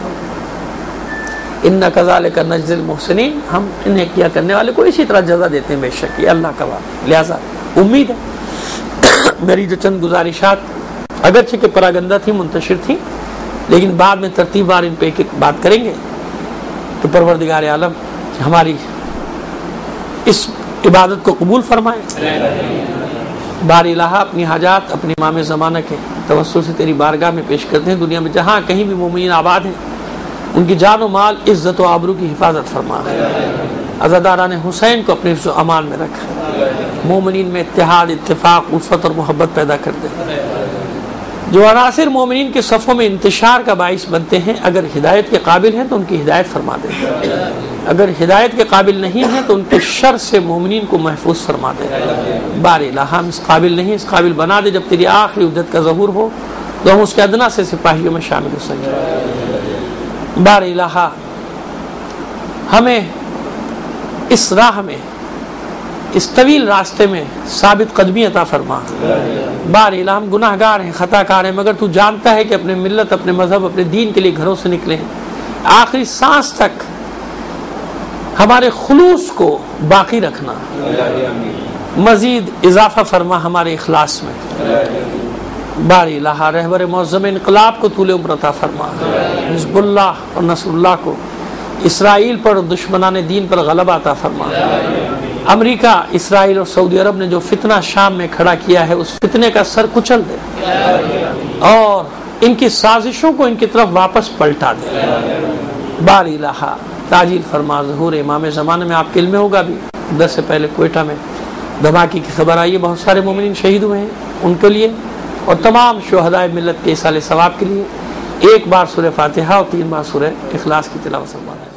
اِنَّا كَذَلِكَ نَجْزِي الْمُحْسِنِينَ. ہم انہیں کیا کرنے والے کو اسی طرح جزا دیتے ہیں، بے شک یہ اللہ کا وعدہ. لہٰذا امید ہے میری جو چند گزارشات اگرچہ کہ پراگندہ تھی، منتشر تھی، لیکن بعد میں ترتیب بار ان پہ ایک ایک بات کریں گے. تو پروردگار عالم ہماری اس عبادت کو قبول فرمائے. بار الہ اپنی حاجات اپنے امام زمانہ کے توسل سے تیری بارگاہ میں پیش کرتے ہیں. دنیا میں جہاں کہیں بھی مومنین آباد ہیں، ان کی جان و مال، عزت و آبرو کی حفاظت فرما. عزاداران حسین کو اپنے حفظ و امان میں رکھ. مومنین میں اتحاد، اتفاق، الفت اور محبت پیدا کر دے. جو عناصر مومنین کے صفوں میں انتشار کا باعث بنتے ہیں، اگر ہدایت کے قابل ہیں تو ان کی ہدایت فرما دے. اگر ہدایت کے قابل نہیں ہیں تو ان کے شر سے مومنین کو محفوظ فرما دے. بار الہ ہم اس قابل نہیں، اس قابل بنا دے. جب تیری آخری عدت کا ظہور ہو تو ہم اس کے ادنا سے سپاہیوں میں شامل ہو سکیں. بار الہ ہمیں اس راہ میں، اس طویل راستے میں ثابت قدمی عطا فرما. بار الہ ہم گناہ گار ہیں، خطا کار ہیں، مگر تو جانتا ہے کہ اپنے ملت، اپنے مذہب، اپنے دین کے لیے گھروں سے نکلے ہیں. آخری سانس تک ہمارے خلوص کو باقی رکھنا. مزید اضافہ فرما ہمارے اخلاص میں. بار الہ رہبر معظم انقلاب کو طول عمر عطا فرما. حزب اللہ اور نصر اللہ کو، اسرائیل پر اور دشمنان دین پر غلبہ عطا فرما. امریکہ، اسرائیل اور سعودی عرب نے جو فتنہ شام میں کھڑا کیا ہے، اس فتنے کا سر کچل دے اور ان کی سازشوں کو ان کی طرف واپس پلٹا دے. بار الہ ताजील फरमा ज़हूर इमाम ज़माने में आपके इल्म में होगा भी, दस से पहले कोयटा में धमाके की खबर आई है, बहुत सारे मोमिनीन शहीद हुए हैं, उनके लिए और तमाम शुहदाए मिल्लत के इसाले सवाब के लिए एक बार सूरह फातिहा और तीन बार सूरह इखलास की तिलावत फरमाएं।